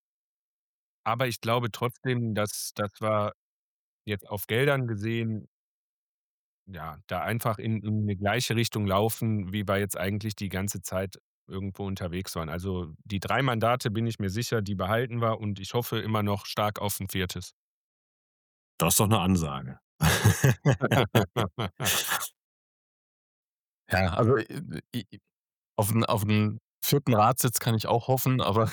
Aber ich glaube trotzdem, dass wir jetzt auf Geldern gesehen ja, da einfach in 'ne gleiche Richtung laufen, wie wir jetzt eigentlich die ganze Zeit irgendwo unterwegs waren. Also, die 3 Mandate bin ich mir sicher, die behalten wir und ich hoffe immer noch stark auf 'n 4. Das ist doch 'ne Ansage. Ja, also, i auf 'n 4. Ratssitz kann ich auch hoffen, aber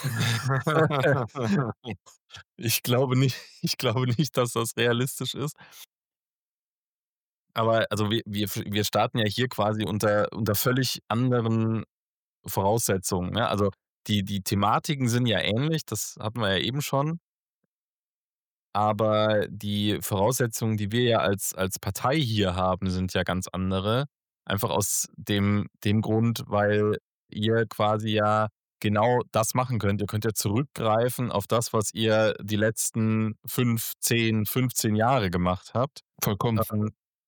ich glaube nicht, dass das realistisch ist. Aber also, wir starten ja hier quasi unter völlig anderen Voraussetzungen, ne? Also, die Thematiken sind ja ähnlich, das hatten wir ja eben schon. Aber die Voraussetzungen, die wir ja als Partei hier haben, sind ja ganz andere. Einfach aus dem Grund, weil ihr quasi ja genau das machen könnt. Ihr könnt ja zurückgreifen auf das, was ihr die letzten 5, 10, 15 Jahre gemacht habt. Vollkommen.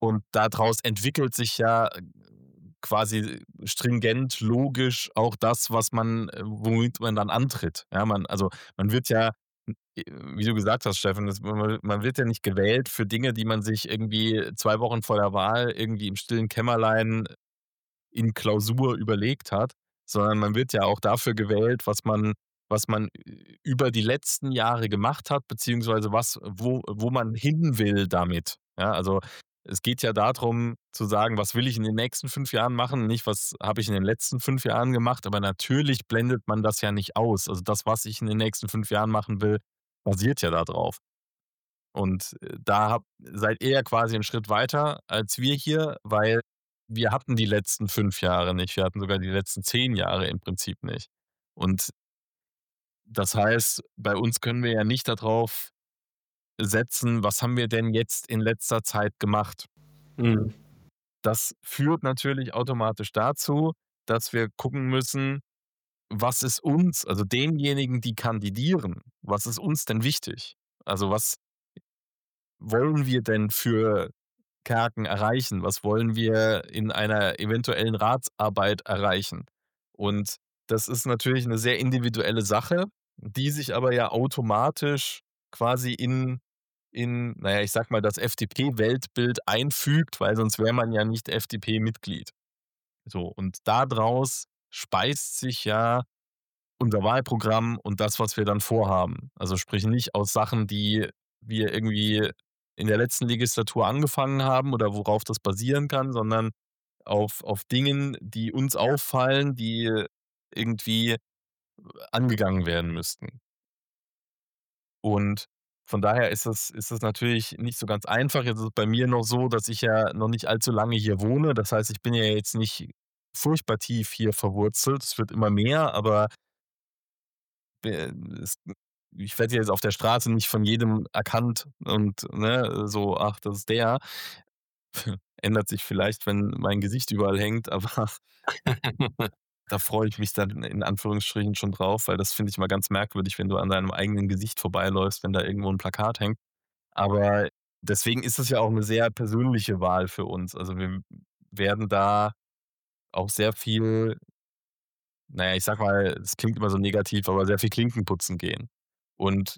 Und daraus entwickelt sich ja quasi stringent, logisch auch das, was man womit man dann antritt. Ja, man wird ja, wie du gesagt hast, Steffen, man wird ja nicht gewählt für Dinge, die man sich irgendwie 2 Wochen vor der Wahl irgendwie im stillen Kämmerlein in Klausur überlegt hat, sondern man wird ja auch dafür gewählt, was man über die letzten Jahre gemacht hat, beziehungsweise wo man hin will damit. Ja, also, es geht ja darum zu sagen: „Was will ich in den nächsten 5 Jahren machen?“ Nicht: „Was habe ich in den letzten 5 Jahren gemacht?“ Aber natürlich blendet man das ja nicht aus. Also, das, was ich in den nächsten 5 Jahren machen will, basiert ja da drauf. Und, seid ihr ja quasi 'n Schritt weiter als wir hier, weil wir hatten die letzten 5 Jahre nicht. Wir hatten sogar die letzten 10 Jahre im Prinzip nicht. Und das heißt, bei uns können wir ja nicht da drauf setzen: „Was haben wir denn jetzt in letzter Zeit gemacht?“ Mhm. Das führt natürlich automatisch dazu, dass wir gucken müssen, was ist uns, also denjenigen, die kandidieren, was ist uns denn wichtig? Also, was wollen wir denn für Kerken erreichen? Was wollen wir in einer eventuellen Ratsarbeit erreichen? Und das ist natürlich eine sehr individuelle Sache, die sich aber ja automatisch quasi na ja, ich sage mal, das FDP-Weltbild einfügt, weil sonst wäre man ja nicht FDP-Mitglied. So, und daraus speist sich ja unser Wahlprogramm und das, was wir dann vorhaben. Also, sprich nicht aus Sachen, die wir irgendwie in der letzten Legislatur angefangen haben oder worauf das basieren kann, sondern auf Dingen, die uns auffallen, die irgendwie angegangen werden müssten. Und von daher ist es natürlich nicht so ganz einfach. Jetzt ist es bei mir noch so, dass ich ja noch nicht allzu lange hier wohne. Das heißt, ich bin ja jetzt nicht furchtbar tief hier verwurzelt. Es wird immer mehr, aber es ich werde jetzt auf der Straße nicht von jedem erkannt und, ne, so: „Ach, das ist der.“ Ändert sich vielleicht, wenn mein Gesicht überall hängt, aber da freue ich mich dann in Anführungsstrichen schon drauf, weil das finde ich immer ganz merkwürdig, wenn du an deinem eigenen Gesicht vorbeiläufst, wenn da irgendwo 'n Plakat hängt. Aber deswegen ist es ja auch 'ne sehr persönliche Wahl für uns. Also, wir werden da auch sehr viel, na ja, ich sage mal, es klingt immer so negativ, aber sehr viel Klinken putzen gehen. Und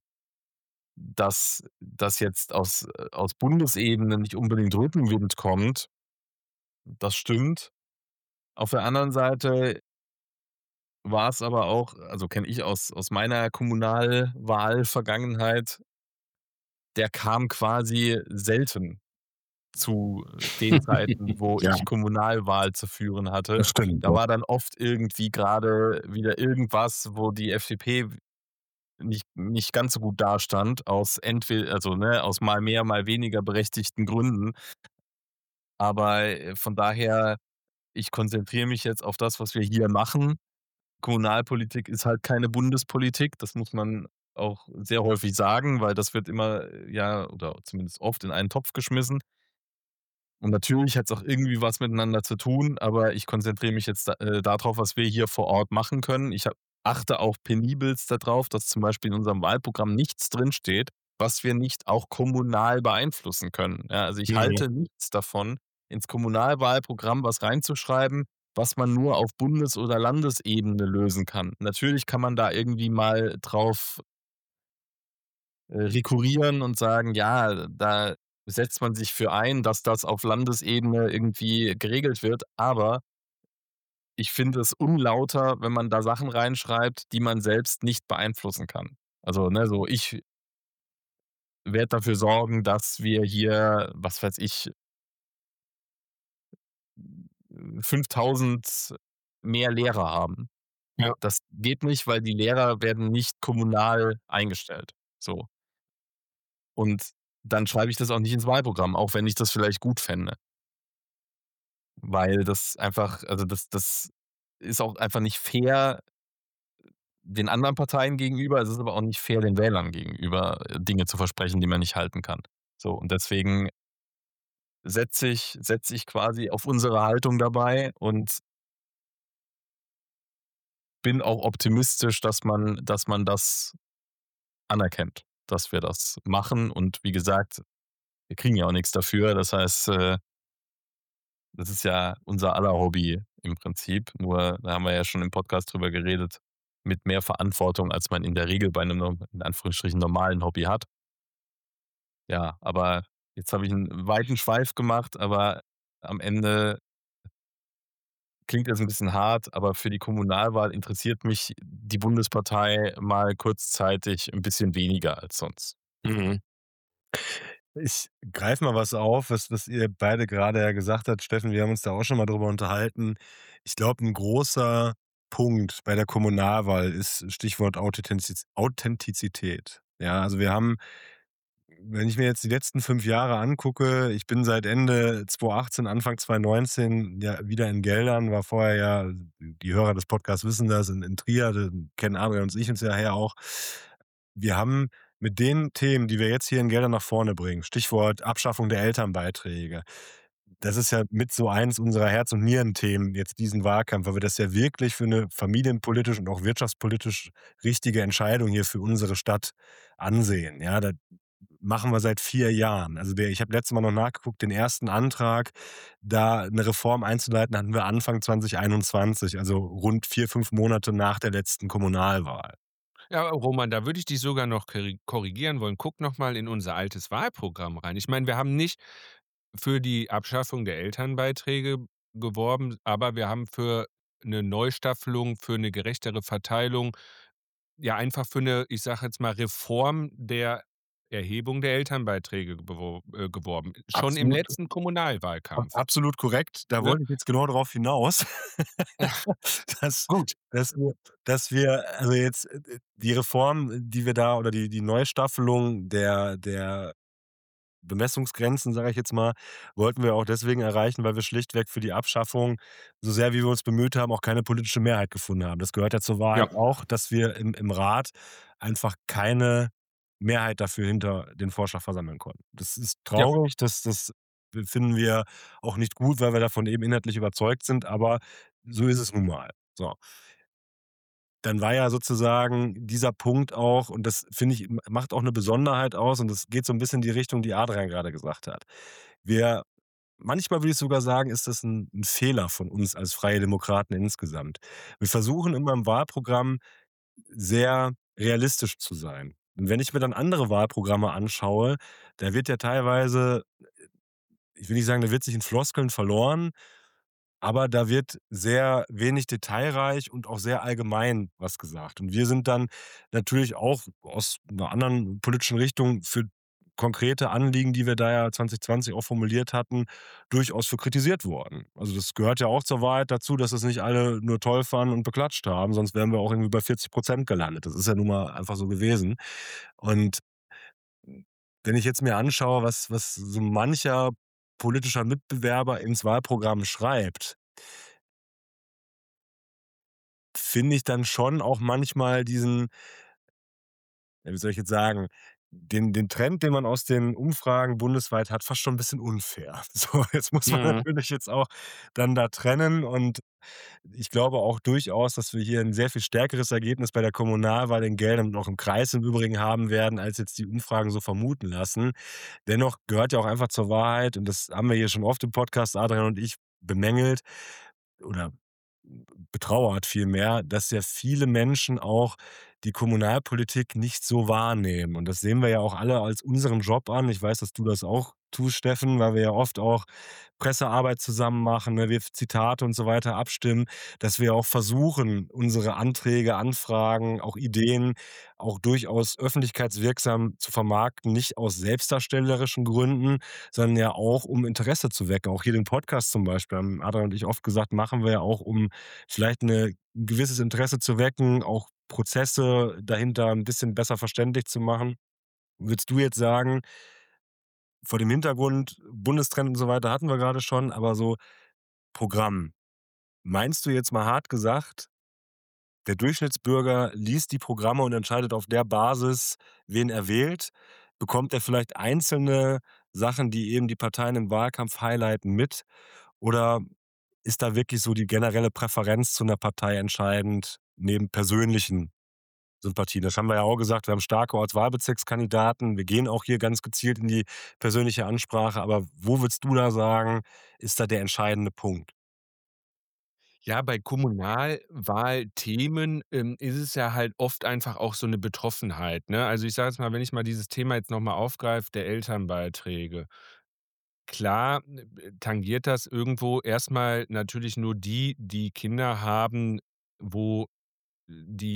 dass das jetzt aus Bundesebene nicht unbedingt Rückenwind kommt, das stimmt. Auf der anderen Seite war es aber auch, also kenne ich aus meiner Kommunalwahlvergangenheit, der kam quasi selten zu den Zeiten, wo Ja, ich Kommunalwahl zu führen hatte. das stimmt. Da war dann oft irgendwie grade wieder irgendwas, wo die FDP nicht ganz so gut dastand, aus mal mehr, mal weniger berechtigten Gründen. Aber, von daher, ich konzentriere mich jetzt auf das, was wir hier machen. Kommunalpolitik ist halt keine Bundespolitik. Das muss man auch sehr häufig sagen, weil das wird immer, ja, oder zumindest oft in einen Topf geschmissen. Und natürlich hat es auch irgendwie was miteinander zu tun, aber ich konzentriere mich jetzt da drauf, was wir hier vor Ort machen können. Achte auch penibelst darauf, dass zum Beispiel in unserem Wahlprogramm nichts drinsteht, was wir nicht auch kommunal beeinflussen können. Ja, also ich Mhm. halte nichts davon, ins Kommunalwahlprogramm was reinzuschreiben, was man nur auf Bundes- oder Landesebene lösen kann. Natürlich kann man da irgendwie mal drauf rekurrieren und sagen: „Ja, da setzt man sich für ein, dass das auf Landesebene irgendwie geregelt wird.“ Aber ich finde es unlauter, wenn man da Sachen reinschreibt, die man selbst nicht beeinflussen kann. Also, ne, so: „Ich werde dafür sorgen, dass wir hier, was weiß ich, 5.000 mehr Lehrer haben.“ Ja. Das geht nicht, weil die Lehrer werden nicht kommunal eingestellt. So. Und dann schreibe ich das auch nicht ins Wahlprogramm, auch wenn ich das vielleicht gut fände. Weil das einfach, also das ist auch einfach nicht fair den anderen Parteien gegenüber. Es ist aber auch nicht fair den Wählern gegenüber, Dinge zu versprechen, die man nicht halten kann. So, und deswegen setze ich quasi auf unsere Haltung dabei und bin auch optimistisch, dass man das anerkennt, dass wir das machen. Und wie gesagt, wir kriegen ja auch nichts dafür. Das heißt, Das ist ja unser aller Hobby im Prinzip, nur da haben wir ja schon im Podcast drüber geredet, mit mehr Verantwortung, als man in der Regel bei einem in Anführungsstrichen normalen Hobby hat. Ja, aber jetzt habe ich einen weiten Schweif gemacht, aber am Ende klingt jetzt ein bisschen hart, aber für die Kommunalwahl interessiert mich die Bundespartei mal kurzzeitig ein bisschen weniger als sonst. Mhm. Ich greife mal was auf, was ihr beide gerade ja gesagt habt. Steffen, wir haben uns da auch schon mal drüber unterhalten. Ich glaube, ein großer Punkt bei der Kommunalwahl ist Stichwort Authentizität. Ja, also wir haben, wenn ich mir jetzt die letzten 5 Jahre angucke, ich bin seit Ende 2018, Anfang 2019 ja wieder in Geldern, war vorher ja, die Hörer des Podcasts wissen das, in Trier, da kennen Adrian und ich uns ja her auch. Wir haben mit den Themen, die wir jetzt hier in Geldern nach vorne bringen, Stichwort Abschaffung der Elternbeiträge, das ist ja mit so eins unserer Herz und Nierenthemen jetzt diesen Wahlkampf, weil wir das ja wirklich für eine familienpolitisch und auch wirtschaftspolitisch richtige Entscheidung hier für unsere Stadt ansehen. Ja, da machen wir seit 4 Jahren. Also, ich habe letztes Mal noch nachgeguckt, den ersten Antrag, da eine Reform einzuleiten, hatten wir Anfang 2021, also rund 4, 5 Monate nach der letzten Kommunalwahl. Ja, Roman, da würde ich dich sogar noch korrigieren wollen. Guck noch mal in unser altes Wahlprogramm rein. Ich meine, wir haben nicht für die Abschaffung der Elternbeiträge geworben, aber wir haben für 'ne Neustaffelung, für 'ne gerechtere Verteilung, ja, einfach für 'ne, ich sage jetzt mal, Reform der Erhebung der Elternbeiträge geworben. Schon im Absolut, letzten Kommunalwahlkampf, absolut korrekt. Da ne? wollte ich jetzt genau drauf hinaus, dass Gut. dass wir also jetzt, die Reform, die wir da oder die Neustaffelung der Bemessungsgrenzen, sage ich jetzt mal, wollten wir auch deswegen erreichen, weil wir schlichtweg für die Abschaffung, so sehr wie wir uns bemüht haben, auch keine politische Mehrheit gefunden haben. Das gehört ja zur Ja, Wahrheit auch, dass wir im Rat einfach keine Mehrheit dafür hinter den Vorschlag versammeln konnten. Das ist ja. traurig, das finden wir auch nicht gut, weil wir davon eben inhaltlich überzeugt sind, aber so ist es nun mal. So. Dann war ja sozusagen dieser Punkt auch und das finde ich, macht auch 'ne Besonderheit aus und das geht so 'n bisschen in die Richtung, die Adrian grade gesagt hat. Wir manchmal würde ich sogar sagen, ist das 'n Fehler von uns als Freie Demokraten insgesamt. Wir versuchen immer im Wahlprogramm sehr realistisch zu sein. Und wenn ich mir dann andere Wahlprogramme anschaue, da wird ja teilweise, ich will nicht sagen, da wird sich in Floskeln verloren, aber da wird sehr wenig detailreich und auch sehr allgemein was gesagt. Und wir sind dann natürlich auch aus 'ner anderen politischen Richtung für konkrete Anliegen, die wir da ja 2020 auch formuliert hatten, durchaus für kritisiert worden. Also, das gehört ja auch zur Wahrheit dazu, dass das nicht alle nur toll fanden und beklatscht haben, sonst wären wir auch irgendwie bei 40% gelandet. Das ist ja nun mal einfach so gewesen. Und wenn ich jetzt mir anschaue, was so mancher politischer Mitbewerber ins Wahlprogramm schreibt, finde ich dann schon auch manchmal diesen, ja, wie soll ich jetzt sagen, den Trend, den man aus den Umfragen bundesweit hat, fast schon 'n bisschen unfair. So, jetzt muss man Mhm. natürlich jetzt auch dann da trennen und ich glaube auch durchaus, dass wir hier 'n sehr viel stärkeres Ergebnis bei der Kommunalwahl in Geldern und auch im Kreis im Übrigen haben werden, als jetzt die Umfragen so vermuten lassen. Dennoch gehört ja auch einfach zur Wahrheit und das haben wir hier schon oft im Podcast, Adrian und ich, bemängelt oder betrauert vielmehr, dass ja viele Menschen auch die Kommunalpolitik nicht so wahrnehmen. Und das sehen wir ja auch alle als unseren Job an. Ich weiß, dass du das auch tust, Steffen, weil wir ja oft auch Pressearbeit zusammen machen, ne, wir Zitate und so weiter abstimmen, dass wir auch versuchen, unsere Anträge, Anfragen, auch Ideen auch durchaus öffentlichkeitswirksam zu vermarkten, nicht aus selbstdarstellerischen Gründen, sondern ja auch, um Interesse zu wecken. Auch hier den Podcast zum Beispiel, haben Adrian und ich oft gesagt, machen wir ja auch, um vielleicht 'n gewisses Interesse zu wecken, auch Prozesse dahinter 'n bisschen besser verständlich zu machen. Würdest du jetzt sagen, vor dem Hintergrund Bundestrend und so weiter hatten wir grade schon, aber so Programm. Meinst du jetzt mal hart gesagt, der Durchschnittsbürger liest die Programme und entscheidet auf der Basis, wen er wählt? Bekommt er vielleicht einzelne Sachen, die eben die Parteien im Wahlkampf highlighten, mit? Oder ist da wirklich so die generelle Präferenz zu 'ner Partei entscheidend, neben persönlichen Sympathien. Das haben wir ja auch gesagt, wir haben starke Ortswahlbezirkskandidaten. Wir gehen auch hier ganz gezielt in die persönliche Ansprache. Aber wo würdest du da sagen, ist da der entscheidende Punkt? Ja, bei Kommunalwahlthemen, ist es ja halt oft einfach auch so 'ne Betroffenheit, ne? Also, ich sage jetzt mal, wenn ich mal dieses Thema jetzt noch mal aufgreife, der Elternbeiträge. Klar, tangiert das irgendwo erst mal natürlich nur die, die Kinder haben, wo die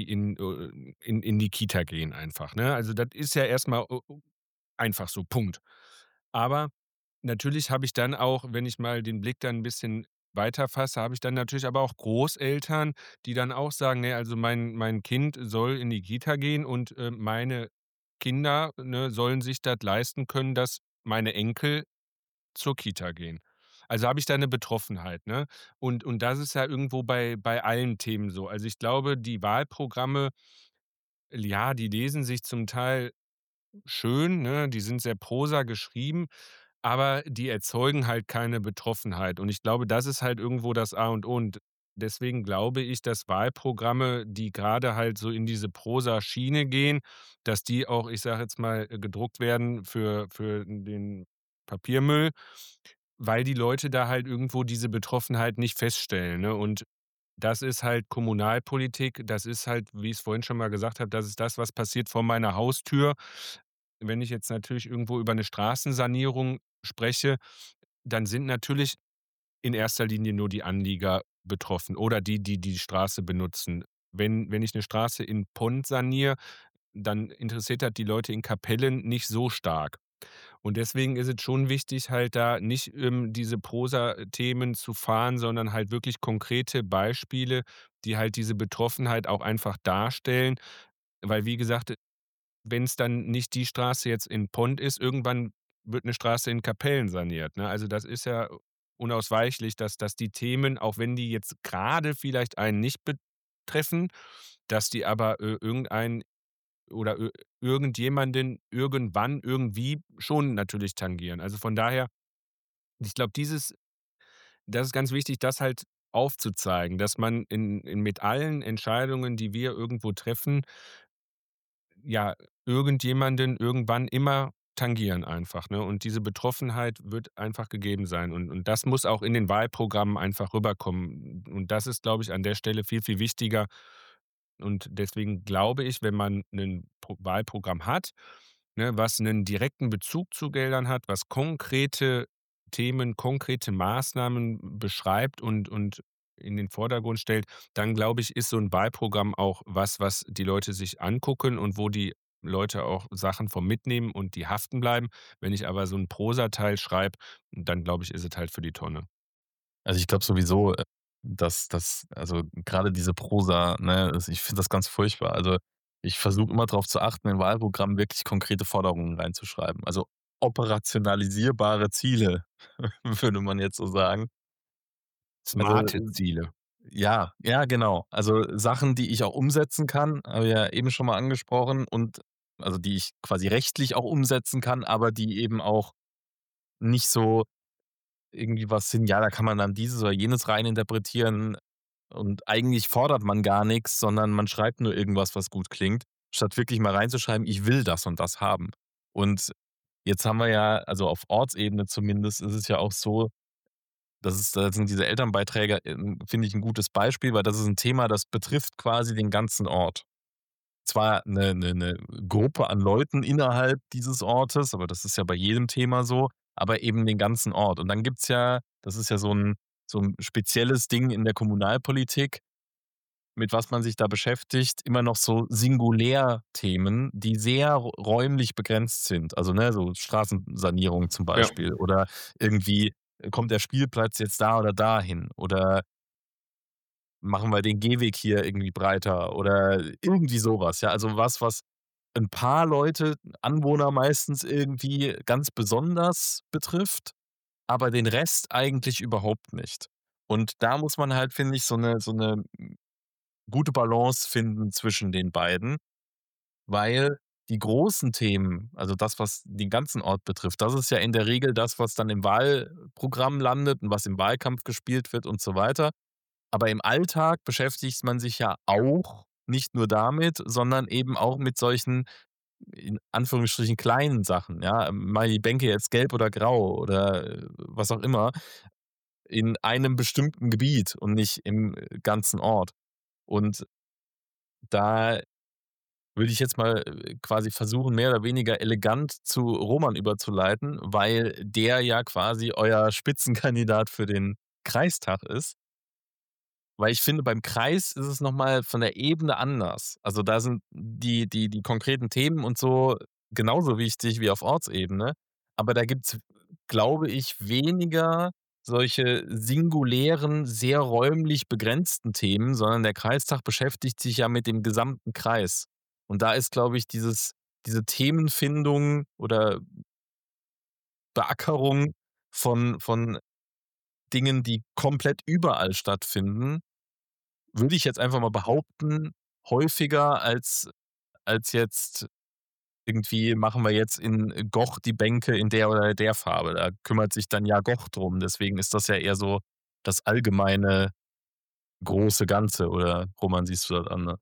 in die Kita gehen einfach, ne? Also, das ist ja erst mal einfach so, Punkt. Aber natürlich habe ich dann auch, wenn ich mal den Blick dann 'n bisschen weiter fasse, habe ich dann natürlich aber auch Großeltern, die dann auch sagen: „Ne, also mein Kind soll in die Kita gehen und, meine Kinder, ne, sollen sich das leisten können, dass meine Enkel zur Kita gehen.“ Also, habe ich da 'ne Betroffenheit, ne? Und das ist ja irgendwo bei allen Themen so. Also, ich glaube, die Wahlprogramme, ja, die lesen sich zum Teil schön, ne? Die sind sehr prosa geschrieben, aber die erzeugen halt keine Betroffenheit. Und ich glaube, das ist halt irgendwo das A und O. Und deswegen glaube ich, dass Wahlprogramme, die grade halt so in diese Prosa-Schiene gehen, dass die auch, ich sage jetzt mal, gedruckt werden für den Papiermüll, weil die Leute da halt irgendwo diese Betroffenheit nicht feststellen, ne? Und das ist halt Kommunalpolitik. Das ist halt, wie ich's vorhin schon mal gesagt habe, das ist das, was passiert vor meiner Haustür. Wenn ich jetzt natürlich irgendwo über 'ne Straßensanierung spreche, dann sind natürlich in erster Linie nur die Anlieger betroffen oder die, die die Straße benutzen. Wenn ich 'ne Straße in Pont saniere, dann interessiert das die Leute in Kapellen nicht so stark. Und deswegen ist es schon wichtig, halt da nicht, diese Prosa-Themen zu fahren, sondern halt wirklich konkrete Beispiele, die halt diese Betroffenheit auch einfach darstellen. Weil, wie gesagt, wenn es dann nicht die Straße jetzt in Pont ist, irgendwann wird eine Straße in Kapellen saniert, ne? Also, das ist ja unausweichlich, dass die Themen, auch wenn die jetzt gerade vielleicht einen nicht betreffen, dass die aber, irgendeinen oder irgendjemanden irgendwann irgendwie schon natürlich tangieren. Also, von daher, ich glaube, das ist ganz wichtig, das halt aufzuzeigen, dass man in mit allen Entscheidungen, die wir irgendwo treffen, ja, irgendjemanden irgendwann immer tangieren einfach, ne? Und diese Betroffenheit wird einfach gegeben sein. Und das muss auch in den Wahlprogrammen einfach rüberkommen. Und das ist, glaube ich, an der Stelle viel, viel wichtiger. Und deswegen glaube ich, wenn man 'nen Wahlprogramm hat, ne, was einen direkten Bezug zu Geldern hat, was konkrete Themen, konkrete Maßnahmen beschreibt und in den Vordergrund stellt, dann glaube ich, ist so ein Wahlprogramm auch was, was die Leute sich angucken und wo die Leute auch Sachen von mitnehmen und die haften bleiben. Wenn ich aber so 'n Prosateil schreibe, dann glaube ich, ist es halt für die Tonne. Also, ich glaube sowieso, dass also, grade diese Prosa, ne, ich finde das ganz furchtbar. Also, ich versuche immer drauf zu achten, in Wahlprogrammen wirklich konkrete Forderungen reinzuschreiben. Also, operationalisierbare Ziele, würde man jetzt so sagen. Also, Smarte Ziele. ja, ja, genau. Also, Sachen, die ich auch umsetzen kann, habe ich ja eben schon mal angesprochen und also, die ich quasi rechtlich auch umsetzen kann, aber die eben auch nicht so irgendwie was sind, ja, da kann man dann dieses oder jenes reininterpretieren und eigentlich fordert man gar nix, sondern man schreibt nur irgendwas, was gut klingt, statt wirklich mal reinzuschreiben: „Ich will das und das haben.“ Und jetzt haben wir ja also, auf Ortsebene zumindest ist es ja auch so, da sind diese Elternbeiträge, finde ich 'n gutes Beispiel, weil das ist 'n Thema, das betrifft quasi den ganzen Ort. Zwar 'ne Gruppe an Leuten innerhalb dieses Ortes, aber das ist ja bei jedem Thema so, aber eben den ganzen Ort. Und dann gibt's ja das ist ja so 'n spezielles Ding in der Kommunalpolitik, mit was man sich da beschäftigt, immer noch so Singulärthemen, die sehr räumlich begrenzt sind. Also, ne, so Straßensanierung zum Ja. Beispiel oder irgendwie, kommt der Spielplatz jetzt da oder dahin oder machen wir den Gehweg hier irgendwie breiter oder irgendwie sowas, ja? Also, was ein paar Leute, Anwohner meistens irgendwie ganz besonders betrifft, aber den Rest eigentlich überhaupt nicht. Und da muss man halt, finde ich, so 'ne gute Balance finden zwischen den beiden, weil die großen Themen, also das, was den ganzen Ort betrifft, das ist ja in der Regel das, was dann im Wahlprogramm landet und was im Wahlkampf gespielt wird und so weiter. Aber im Alltag beschäftigt man sich ja auch nicht nur damit, sondern eben auch mit solchen, in Anführungsstrichen, kleinen Sachen, ja? Mal die Bänke jetzt gelb oder grau oder, was auch immer, in einem bestimmten Gebiet und nicht im, ganzen Ort. Und da würde ich jetzt mal, quasi versuchen, mehr oder weniger elegant zu Roman überzuleiten, weil der ja quasi euer Spitzenkandidat für den Kreistag ist. Weil ich finde, beim Kreis ist es noch mal von der Ebene anders. Also, da sind die konkreten Themen und so genauso wichtig wie auf Ortsebene, aber da gibt's, glaube ich, weniger solche singulären, sehr räumlich begrenzten Themen, sondern der Kreistag beschäftigt sich ja mit dem gesamten Kreis. Und da ist, glaube ich, diese Themenfindung oder Beackerung von Dingen, die komplett überall stattfinden, würde ich jetzt einfach mal behaupten, häufiger als jetzt irgendwie machen wir jetzt in Goch die Bänke in der oder der Farbe. Da kümmert sich dann ja Goch drum. Deswegen ist das ja eher so das allgemeine große Ganze, oder Roman, siehst du das anders?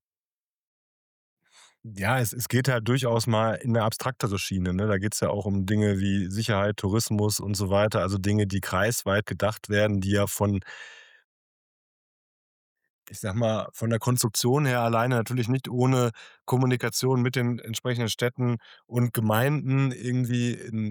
Ja, es geht halt durchaus mal in 'ne abstraktere Schiene, ne? Da geht's ja auch um Dinge wie Sicherheit, Tourismus und so weiter, also Dinge, die kreisweit gedacht werden, die ja von, ich sage mal, von der Konstruktion her alleine natürlich nicht ohne Kommunikation mit den entsprechenden Städten und Gemeinden irgendwie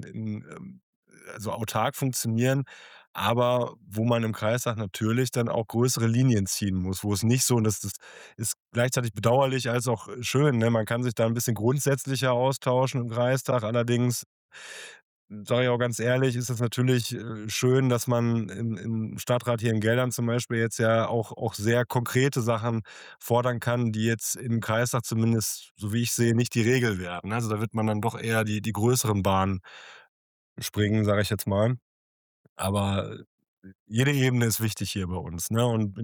also autark funktionieren, aber wo man im Kreistag natürlich dann auch größere Linien ziehen muss, wo es nicht so, und das ist gleichzeitig bedauerlich als auch schön, ne? Man kann sich da ein bisschen grundsätzlicher austauschen im Kreistag. Allerdings sage ich auch ganz ehrlich, ist es natürlich, schön, dass man im Stadtrat hier in Geldern zum Beispiel jetzt ja auch sehr konkrete Sachen fordern kann, die jetzt im Kreistag zumindest, so wie ich sehe, nicht die Regel werden. Also, da wird man dann doch eher die größeren Bahnen springen, sage ich jetzt mal. Aber jede Ebene ist wichtig hier bei uns, ne? Und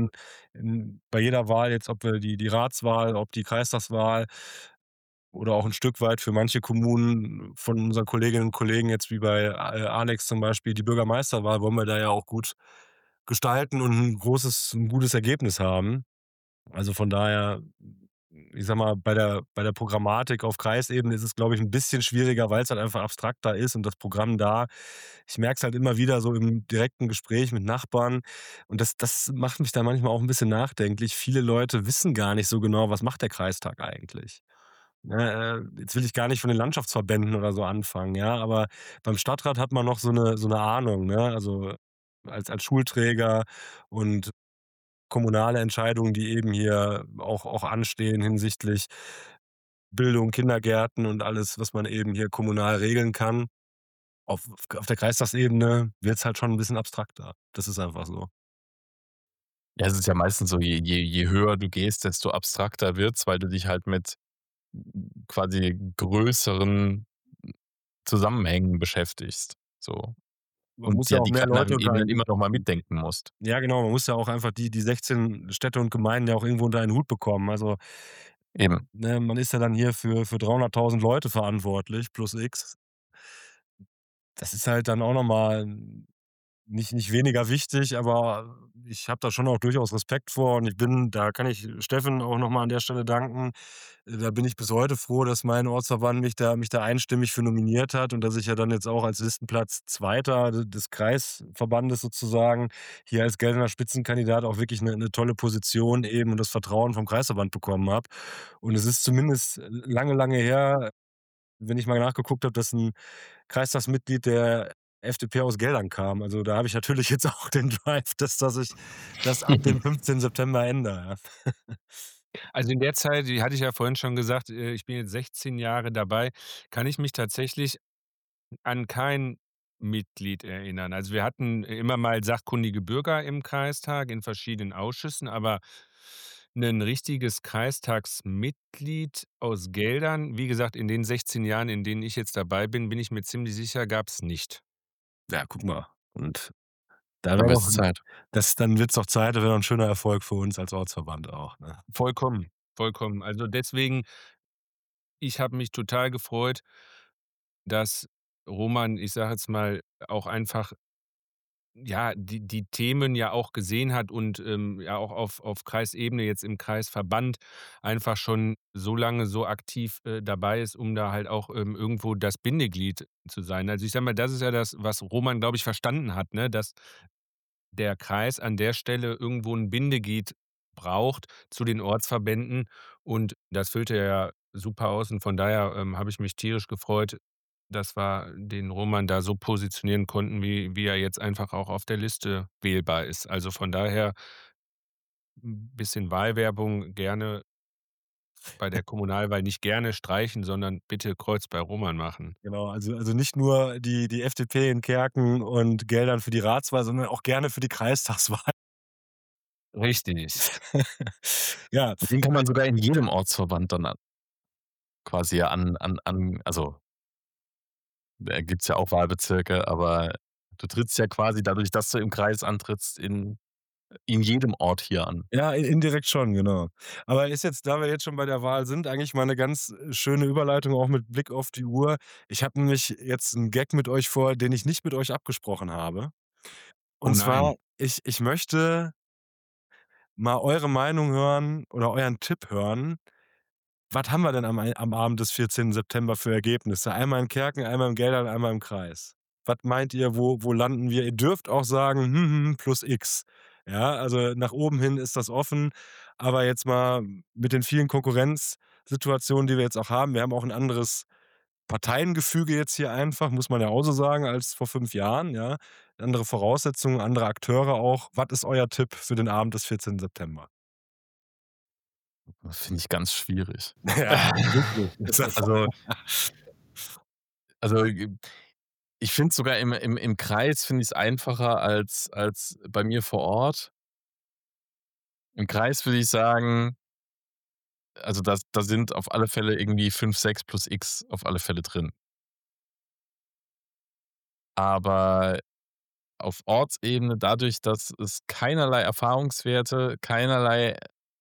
bei jeder Wahl jetzt, ob wir die Ratswahl, ob die Kreistagswahl oder auch 'n Stück weit für manche Kommunen von unseren Kolleginnen und Kollegen jetzt wie bei Alex zum Beispiel die Bürgermeisterwahl, wollen wir da ja auch gut gestalten und 'n gutes Ergebnis haben. Also, von daher, ich sage mal, bei der Programmatik auf Kreisebene ist es, glaube ich, 'n bisschen schwieriger, weil's halt einfach abstrakter ist und das Programm da, ich merke es halt immer wieder so im direkten Gespräch mit Nachbarn, und das macht mich dann manchmal auch 'n bisschen nachdenklich. Viele Leute wissen gar nicht so genau, was macht der Kreistag eigentlich? Ne, jetzt will ich gar nicht von den Landschaftsverbänden oder so anfangen, ja, aber beim Stadtrat hat man noch so 'ne Ahnung, ne? Also, als Schulträger und kommunale Entscheidungen, die eben hier auch anstehen hinsichtlich Bildung, Kindergärten und alles, was man eben hier kommunal regeln kann. Auf der Kreistagsebene wird's halt schon 'n bisschen abstrakter. Das ist einfach so. Ja, es ist ja meistens so, je höher du gehst, desto abstrakter wird's, weil du dich halt mit quasi größeren Zusammenhängen beschäftigst, so. Man Und muss ja ja auch die mehr Leute kleineren unter Ebenen einen immer noch mal mitdenken musst. Ja, genau, man muss ja auch einfach die 16 Städte und Gemeinden ja auch irgendwo unter einen Hut bekommen. Also, Eben. ne, man ist ja dann hier für 300.000 Leute verantwortlich plus X. Das ist halt dann auch noch mal nicht weniger wichtig, aber ich habe da schon auch durchaus Respekt vor, und da kann ich Steffen auch noch mal an der Stelle danken. Da bin ich bis heute froh, dass mein Ortsverband mich da einstimmig für nominiert hat und dass ich ja dann jetzt auch als Listenplatz Zweiter des Kreisverbandes sozusagen hier als geltender Spitzenkandidat auch wirklich 'ne tolle Position eben und das Vertrauen vom Kreisverband bekommen habe. Und es ist zumindest lange her, wenn ich mal nachgeguckt habe, dass 'n Kreistagsmitglied der FDP aus Geldern kam. Also, da habe ich natürlich jetzt auch den Drive, dass ich das ab dem 15. September ändere, ja. Also, in der Zeit, die hatte ich ja vorhin schon gesagt, ich bin jetzt 16 Jahre dabei, kann ich mich tatsächlich an kein Mitglied erinnern. Also, wir hatten immer mal sachkundige Bürger im Kreistag in verschiedenen Ausschüssen, aber 'nen richtiges Kreistagsmitglied aus Geldern, wie gesagt, in den 16 Jahren, in denen ich jetzt dabei bin, bin ich mir ziemlich sicher, gab's nicht. Ja, guck mal. Und da wäre Aber es doch ist Zeit. dann wird's doch Zeit, das wäre doch 'n schöner Erfolg für uns als Ortsverband auch, ne? Vollkommen, vollkommen. Also, deswegen, ich habe mich total gefreut, dass Roman, ich sage jetzt mal, auch einfach ja, die Themen ja auch gesehen hat und, ja auch auf Kreisebene, jetzt im Kreisverband einfach schon so lange so aktiv, dabei ist, um da halt auch, irgendwo das Bindeglied zu sein. Also, ich sage mal, das ist ja das, was Roman, glaube ich, verstanden hat, ne, dass der Kreis an der Stelle irgendwo 'n Bindeglied braucht zu den Ortsverbänden, und das füllte er ja super aus, und von daher, habe ich mich tierisch gefreut, dass wir den Roman da so positionieren konnten, wie er jetzt einfach auch auf der Liste wählbar ist. Also, von daher 'n bisschen Wahlwerbung gerne bei der Kommunalwahl nicht gerne streichen, sondern bitte Kreuz bei Roman machen. Genau, also nicht nur die FDP in Kerken und Geldern für die Ratswahl, sondern auch gerne für die Kreistagswahl. Richtig. Ja, Den kann man sogar in jedem Ortsverband dann quasi also, da gibt's ja auch Wahlbezirke, aber du trittst ja quasi dadurch, dass du im Kreis antrittst, in jedem Ort hier an. ja, indirekt schon, genau. Aber ist jetzt, da wir jetzt schon bei der Wahl sind, eigentlich mal 'ne ganz schöne Überleitung auch mit Blick auf die Uhr. Ich habe nämlich jetzt 'n Gag mit euch vor, den ich nicht mit euch abgesprochen habe. Oh Und zwar, nein. ich möchte mal eure Meinung hören oder euren Tipp hören. Was haben wir denn am Abend des 14. September für Ergebnisse? Einmal in Kerken, einmal im Geldern, einmal im Kreis. Was meint ihr, wo landen wir? Ihr dürft auch sagen: plus X." Ja, also nach oben hin ist das offen, aber jetzt mal mit den vielen Konkurrenzsituationen, die wir jetzt auch haben, wir haben auch 'n anderes Parteiengefüge jetzt hier einfach, muss man ja auch so sagen, als vor 5 Jahren, ja. Andere Voraussetzungen, andere Akteure auch. Was ist euer Tipp für den Abend des 14. September? Das finde ich ganz schwierig. Ja, wirklich. Also also, ich finde es sogar im Kreis finde ich's einfacher als bei mir vor Ort. Im Kreis würde ich sagen, also, da sind auf alle Fälle irgendwie 5, 6 plus X auf alle Fälle drin. Aber auf Ortsebene, dadurch, dass es keinerlei Erfahrungswerte, keinerlei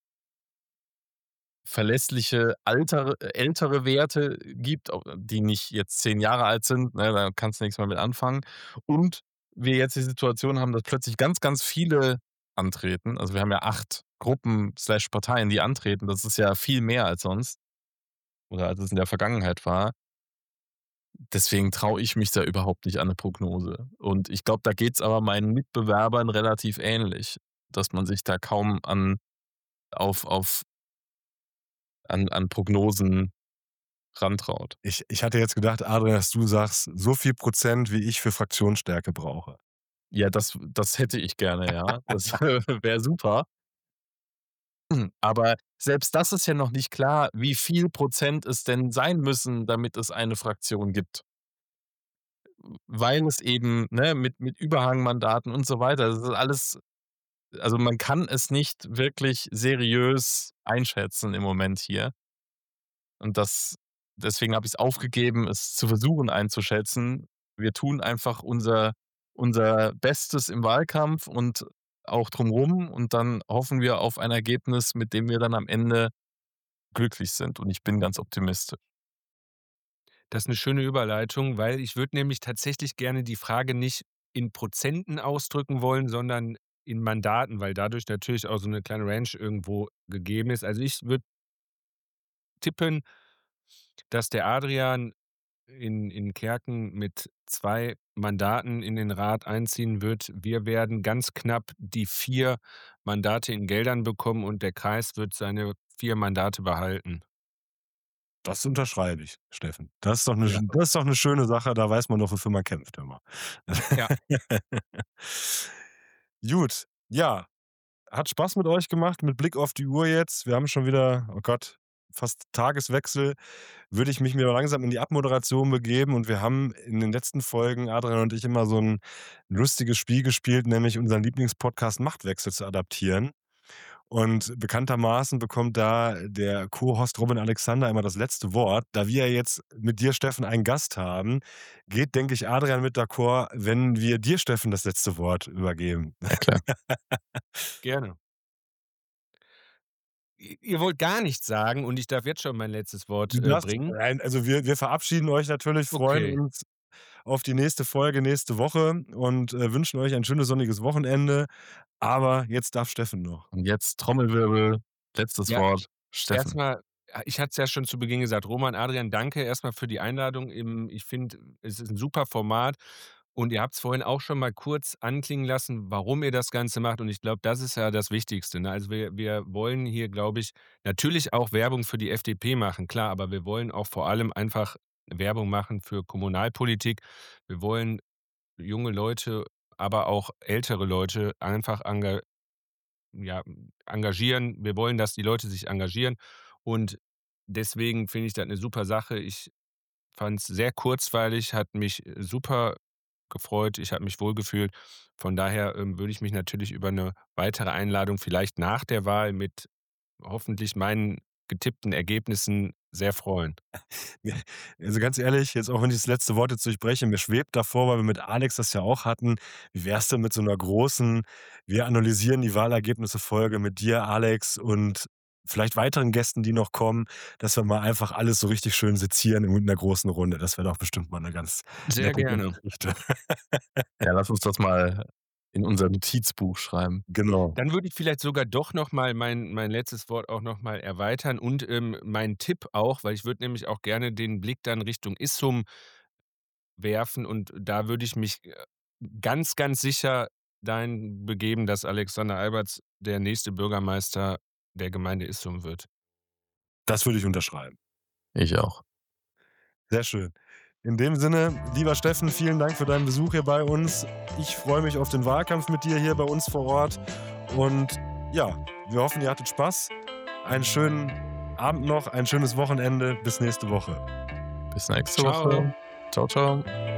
verlässliche ältere Werte gibt, die nicht jetzt 10 Jahre alt sind, ne, da kannst du nix mehr mit anfangen. Und wir jetzt die Situation haben, dass plötzlich ganz, ganz viele antreten. Also, wir haben ja 8 Gruppen/Parteien, die antreten. Das ist ja viel mehr als sonst oder als es in der Vergangenheit war. Deswegen traue ich mich da überhaupt nicht an 'ne Prognose. Und ich glaube, da geht's aber meinen Mitbewerbern relativ ähnlich, dass man sich da kaum auf an Prognosen rantraut. Ich hatte jetzt gedacht, Adrian, dass du sagst, so viel Prozent, wie ich für Fraktionsstärke brauche. Ja, das hätte ich gerne, ja. Das wäre super. Aber selbst das ist ja noch nicht klar, wie viel Prozent es denn sein müssen, damit es eine Fraktion gibt. Weil es eben, ne, mit Überhangmandaten und so weiter, das ist alles, also, man kann es nicht wirklich seriös einschätzen im Moment hier. Und deswegen habe ich's aufgegeben, es zu versuchen einzuschätzen. Wir tun einfach unser Bestes im Wahlkampf und auch drumrum, und dann hoffen wir auf ein Ergebnis, mit dem wir dann am Ende glücklich sind, und ich bin ganz optimistisch. Das ist 'ne schöne Überleitung, weil ich würde nämlich tatsächlich gerne die Frage nicht in Prozenten ausdrücken wollen, sondern in Mandaten, weil dadurch natürlich auch so 'ne kleine Range irgendwo gegeben ist. Also, ich würde tippen, dass der Adrian in Kerken mit 2 Mandaten in den Rat einziehen wird. Wir werden ganz knapp die 4 Mandate in Geldern bekommen, und der Kreis wird seine 4 Mandate behalten. Das unterschreibe ich, Steffen. Das ist doch 'ne Ja. das ist doch 'ne schöne Sache, da weiß man doch, wofür man kämpft, hör mal. Ja. Gut, ja, hat Spaß mit euch gemacht. Mit Blick auf die Uhr jetzt, wir haben schon wieder, oh Gott, fast Tageswechsel, würde ich mich mir langsam in die Abmoderation begeben, und wir haben in den letzten Folgen, Adrian und ich, immer so 'n lustiges Spiel gespielt, nämlich unseren Lieblingspodcast Machtwechsel zu adaptieren. Und bekanntermaßen bekommt da der Co-Host Robin Alexander immer das letzte Wort. Da wir jetzt mit dir, Steffen, einen Gast haben, geht, denke ich, Adrian mit d'accord, wenn wir dir, Steffen, das letzte Wort übergeben. Ja klar. Gerne. Ihr wollt gar nichts sagen, und ich darf jetzt schon mein letztes Wort, Du darfst bringen? nein, also wir verabschieden euch natürlich, freuen Okay. uns. auf die nächste Folge nächste Woche und, wünschen euch ein schönes sonniges Wochenende. Aber jetzt darf Steffen noch. Und jetzt Trommelwirbel, letztes Ja, Wort, Steffen. erstmal, ich hatte es ja schon zu Beginn gesagt, Roman, Adrian, danke erstmal für die Einladung. Ich finde, es ist ein super Format und ihr habt es vorhin auch schon mal kurz anklingen lassen, warum ihr das Ganze macht und ich glaube, das ist ja das Wichtigste, ne? Also, wir wollen hier, glaube ich, natürlich auch Werbung für die FDP machen, klar, aber wir wollen auch vor allem einfach Werbung machen für Kommunalpolitik. Wir wollen junge Leute, aber auch ältere Leute einfach ja, engagieren. Wir wollen, dass die Leute sich engagieren und deswegen finde ich das 'ne super Sache. Ich fand es sehr kurzweilig, hat mich super gefreut. Ich habe mich wohlgefühlt. Von daher, würde ich mich natürlich über 'ne weitere Einladung vielleicht nach der Wahl mit hoffentlich meinen getippten Ergebnissen sehr freuen. Ja, also ganz ehrlich, jetzt auch wenn ich das letzte Wort jetzt durchbreche, mir schwebt davor, weil wir mit Alex das ja auch hatten, wie wär's denn mit so 'ner großen „Wir analysieren die Wahlergebnisse“-Folge mit dir, Alex, und vielleicht weiteren Gästen, die noch kommen, dass wir mal einfach alles so richtig schön sezieren in 'ner großen Runde. Das wäre doch bestimmt mal 'ne ganz Sehr nette gerne. Geschichte. Ja, lass uns das mal in unser Notizbuch schreiben. Genau. Dann würde ich vielleicht sogar doch noch mal mein letztes Wort auch noch mal erweitern und, meinen Tipp auch, weil ich würde nämlich auch gerne den Blick dann Richtung Issum werfen und da würde ich mich, ganz, ganz sicher dahin begeben, dass Alexander Alberts der nächste Bürgermeister der Gemeinde Issum wird. Das würde ich unterschreiben. Ich auch. Sehr schön. In dem Sinne, lieber Steffen, vielen Dank für deinen Besuch hier bei uns. Ich freue mich auf den Wahlkampf mit dir hier bei uns vor Ort. Und ja, wir hoffen, ihr hattet Spaß. Einen schönen Abend noch, ein schönes Wochenende. Bis nächste Woche. Bis nächste Ciao. Woche. Ciao, ciao.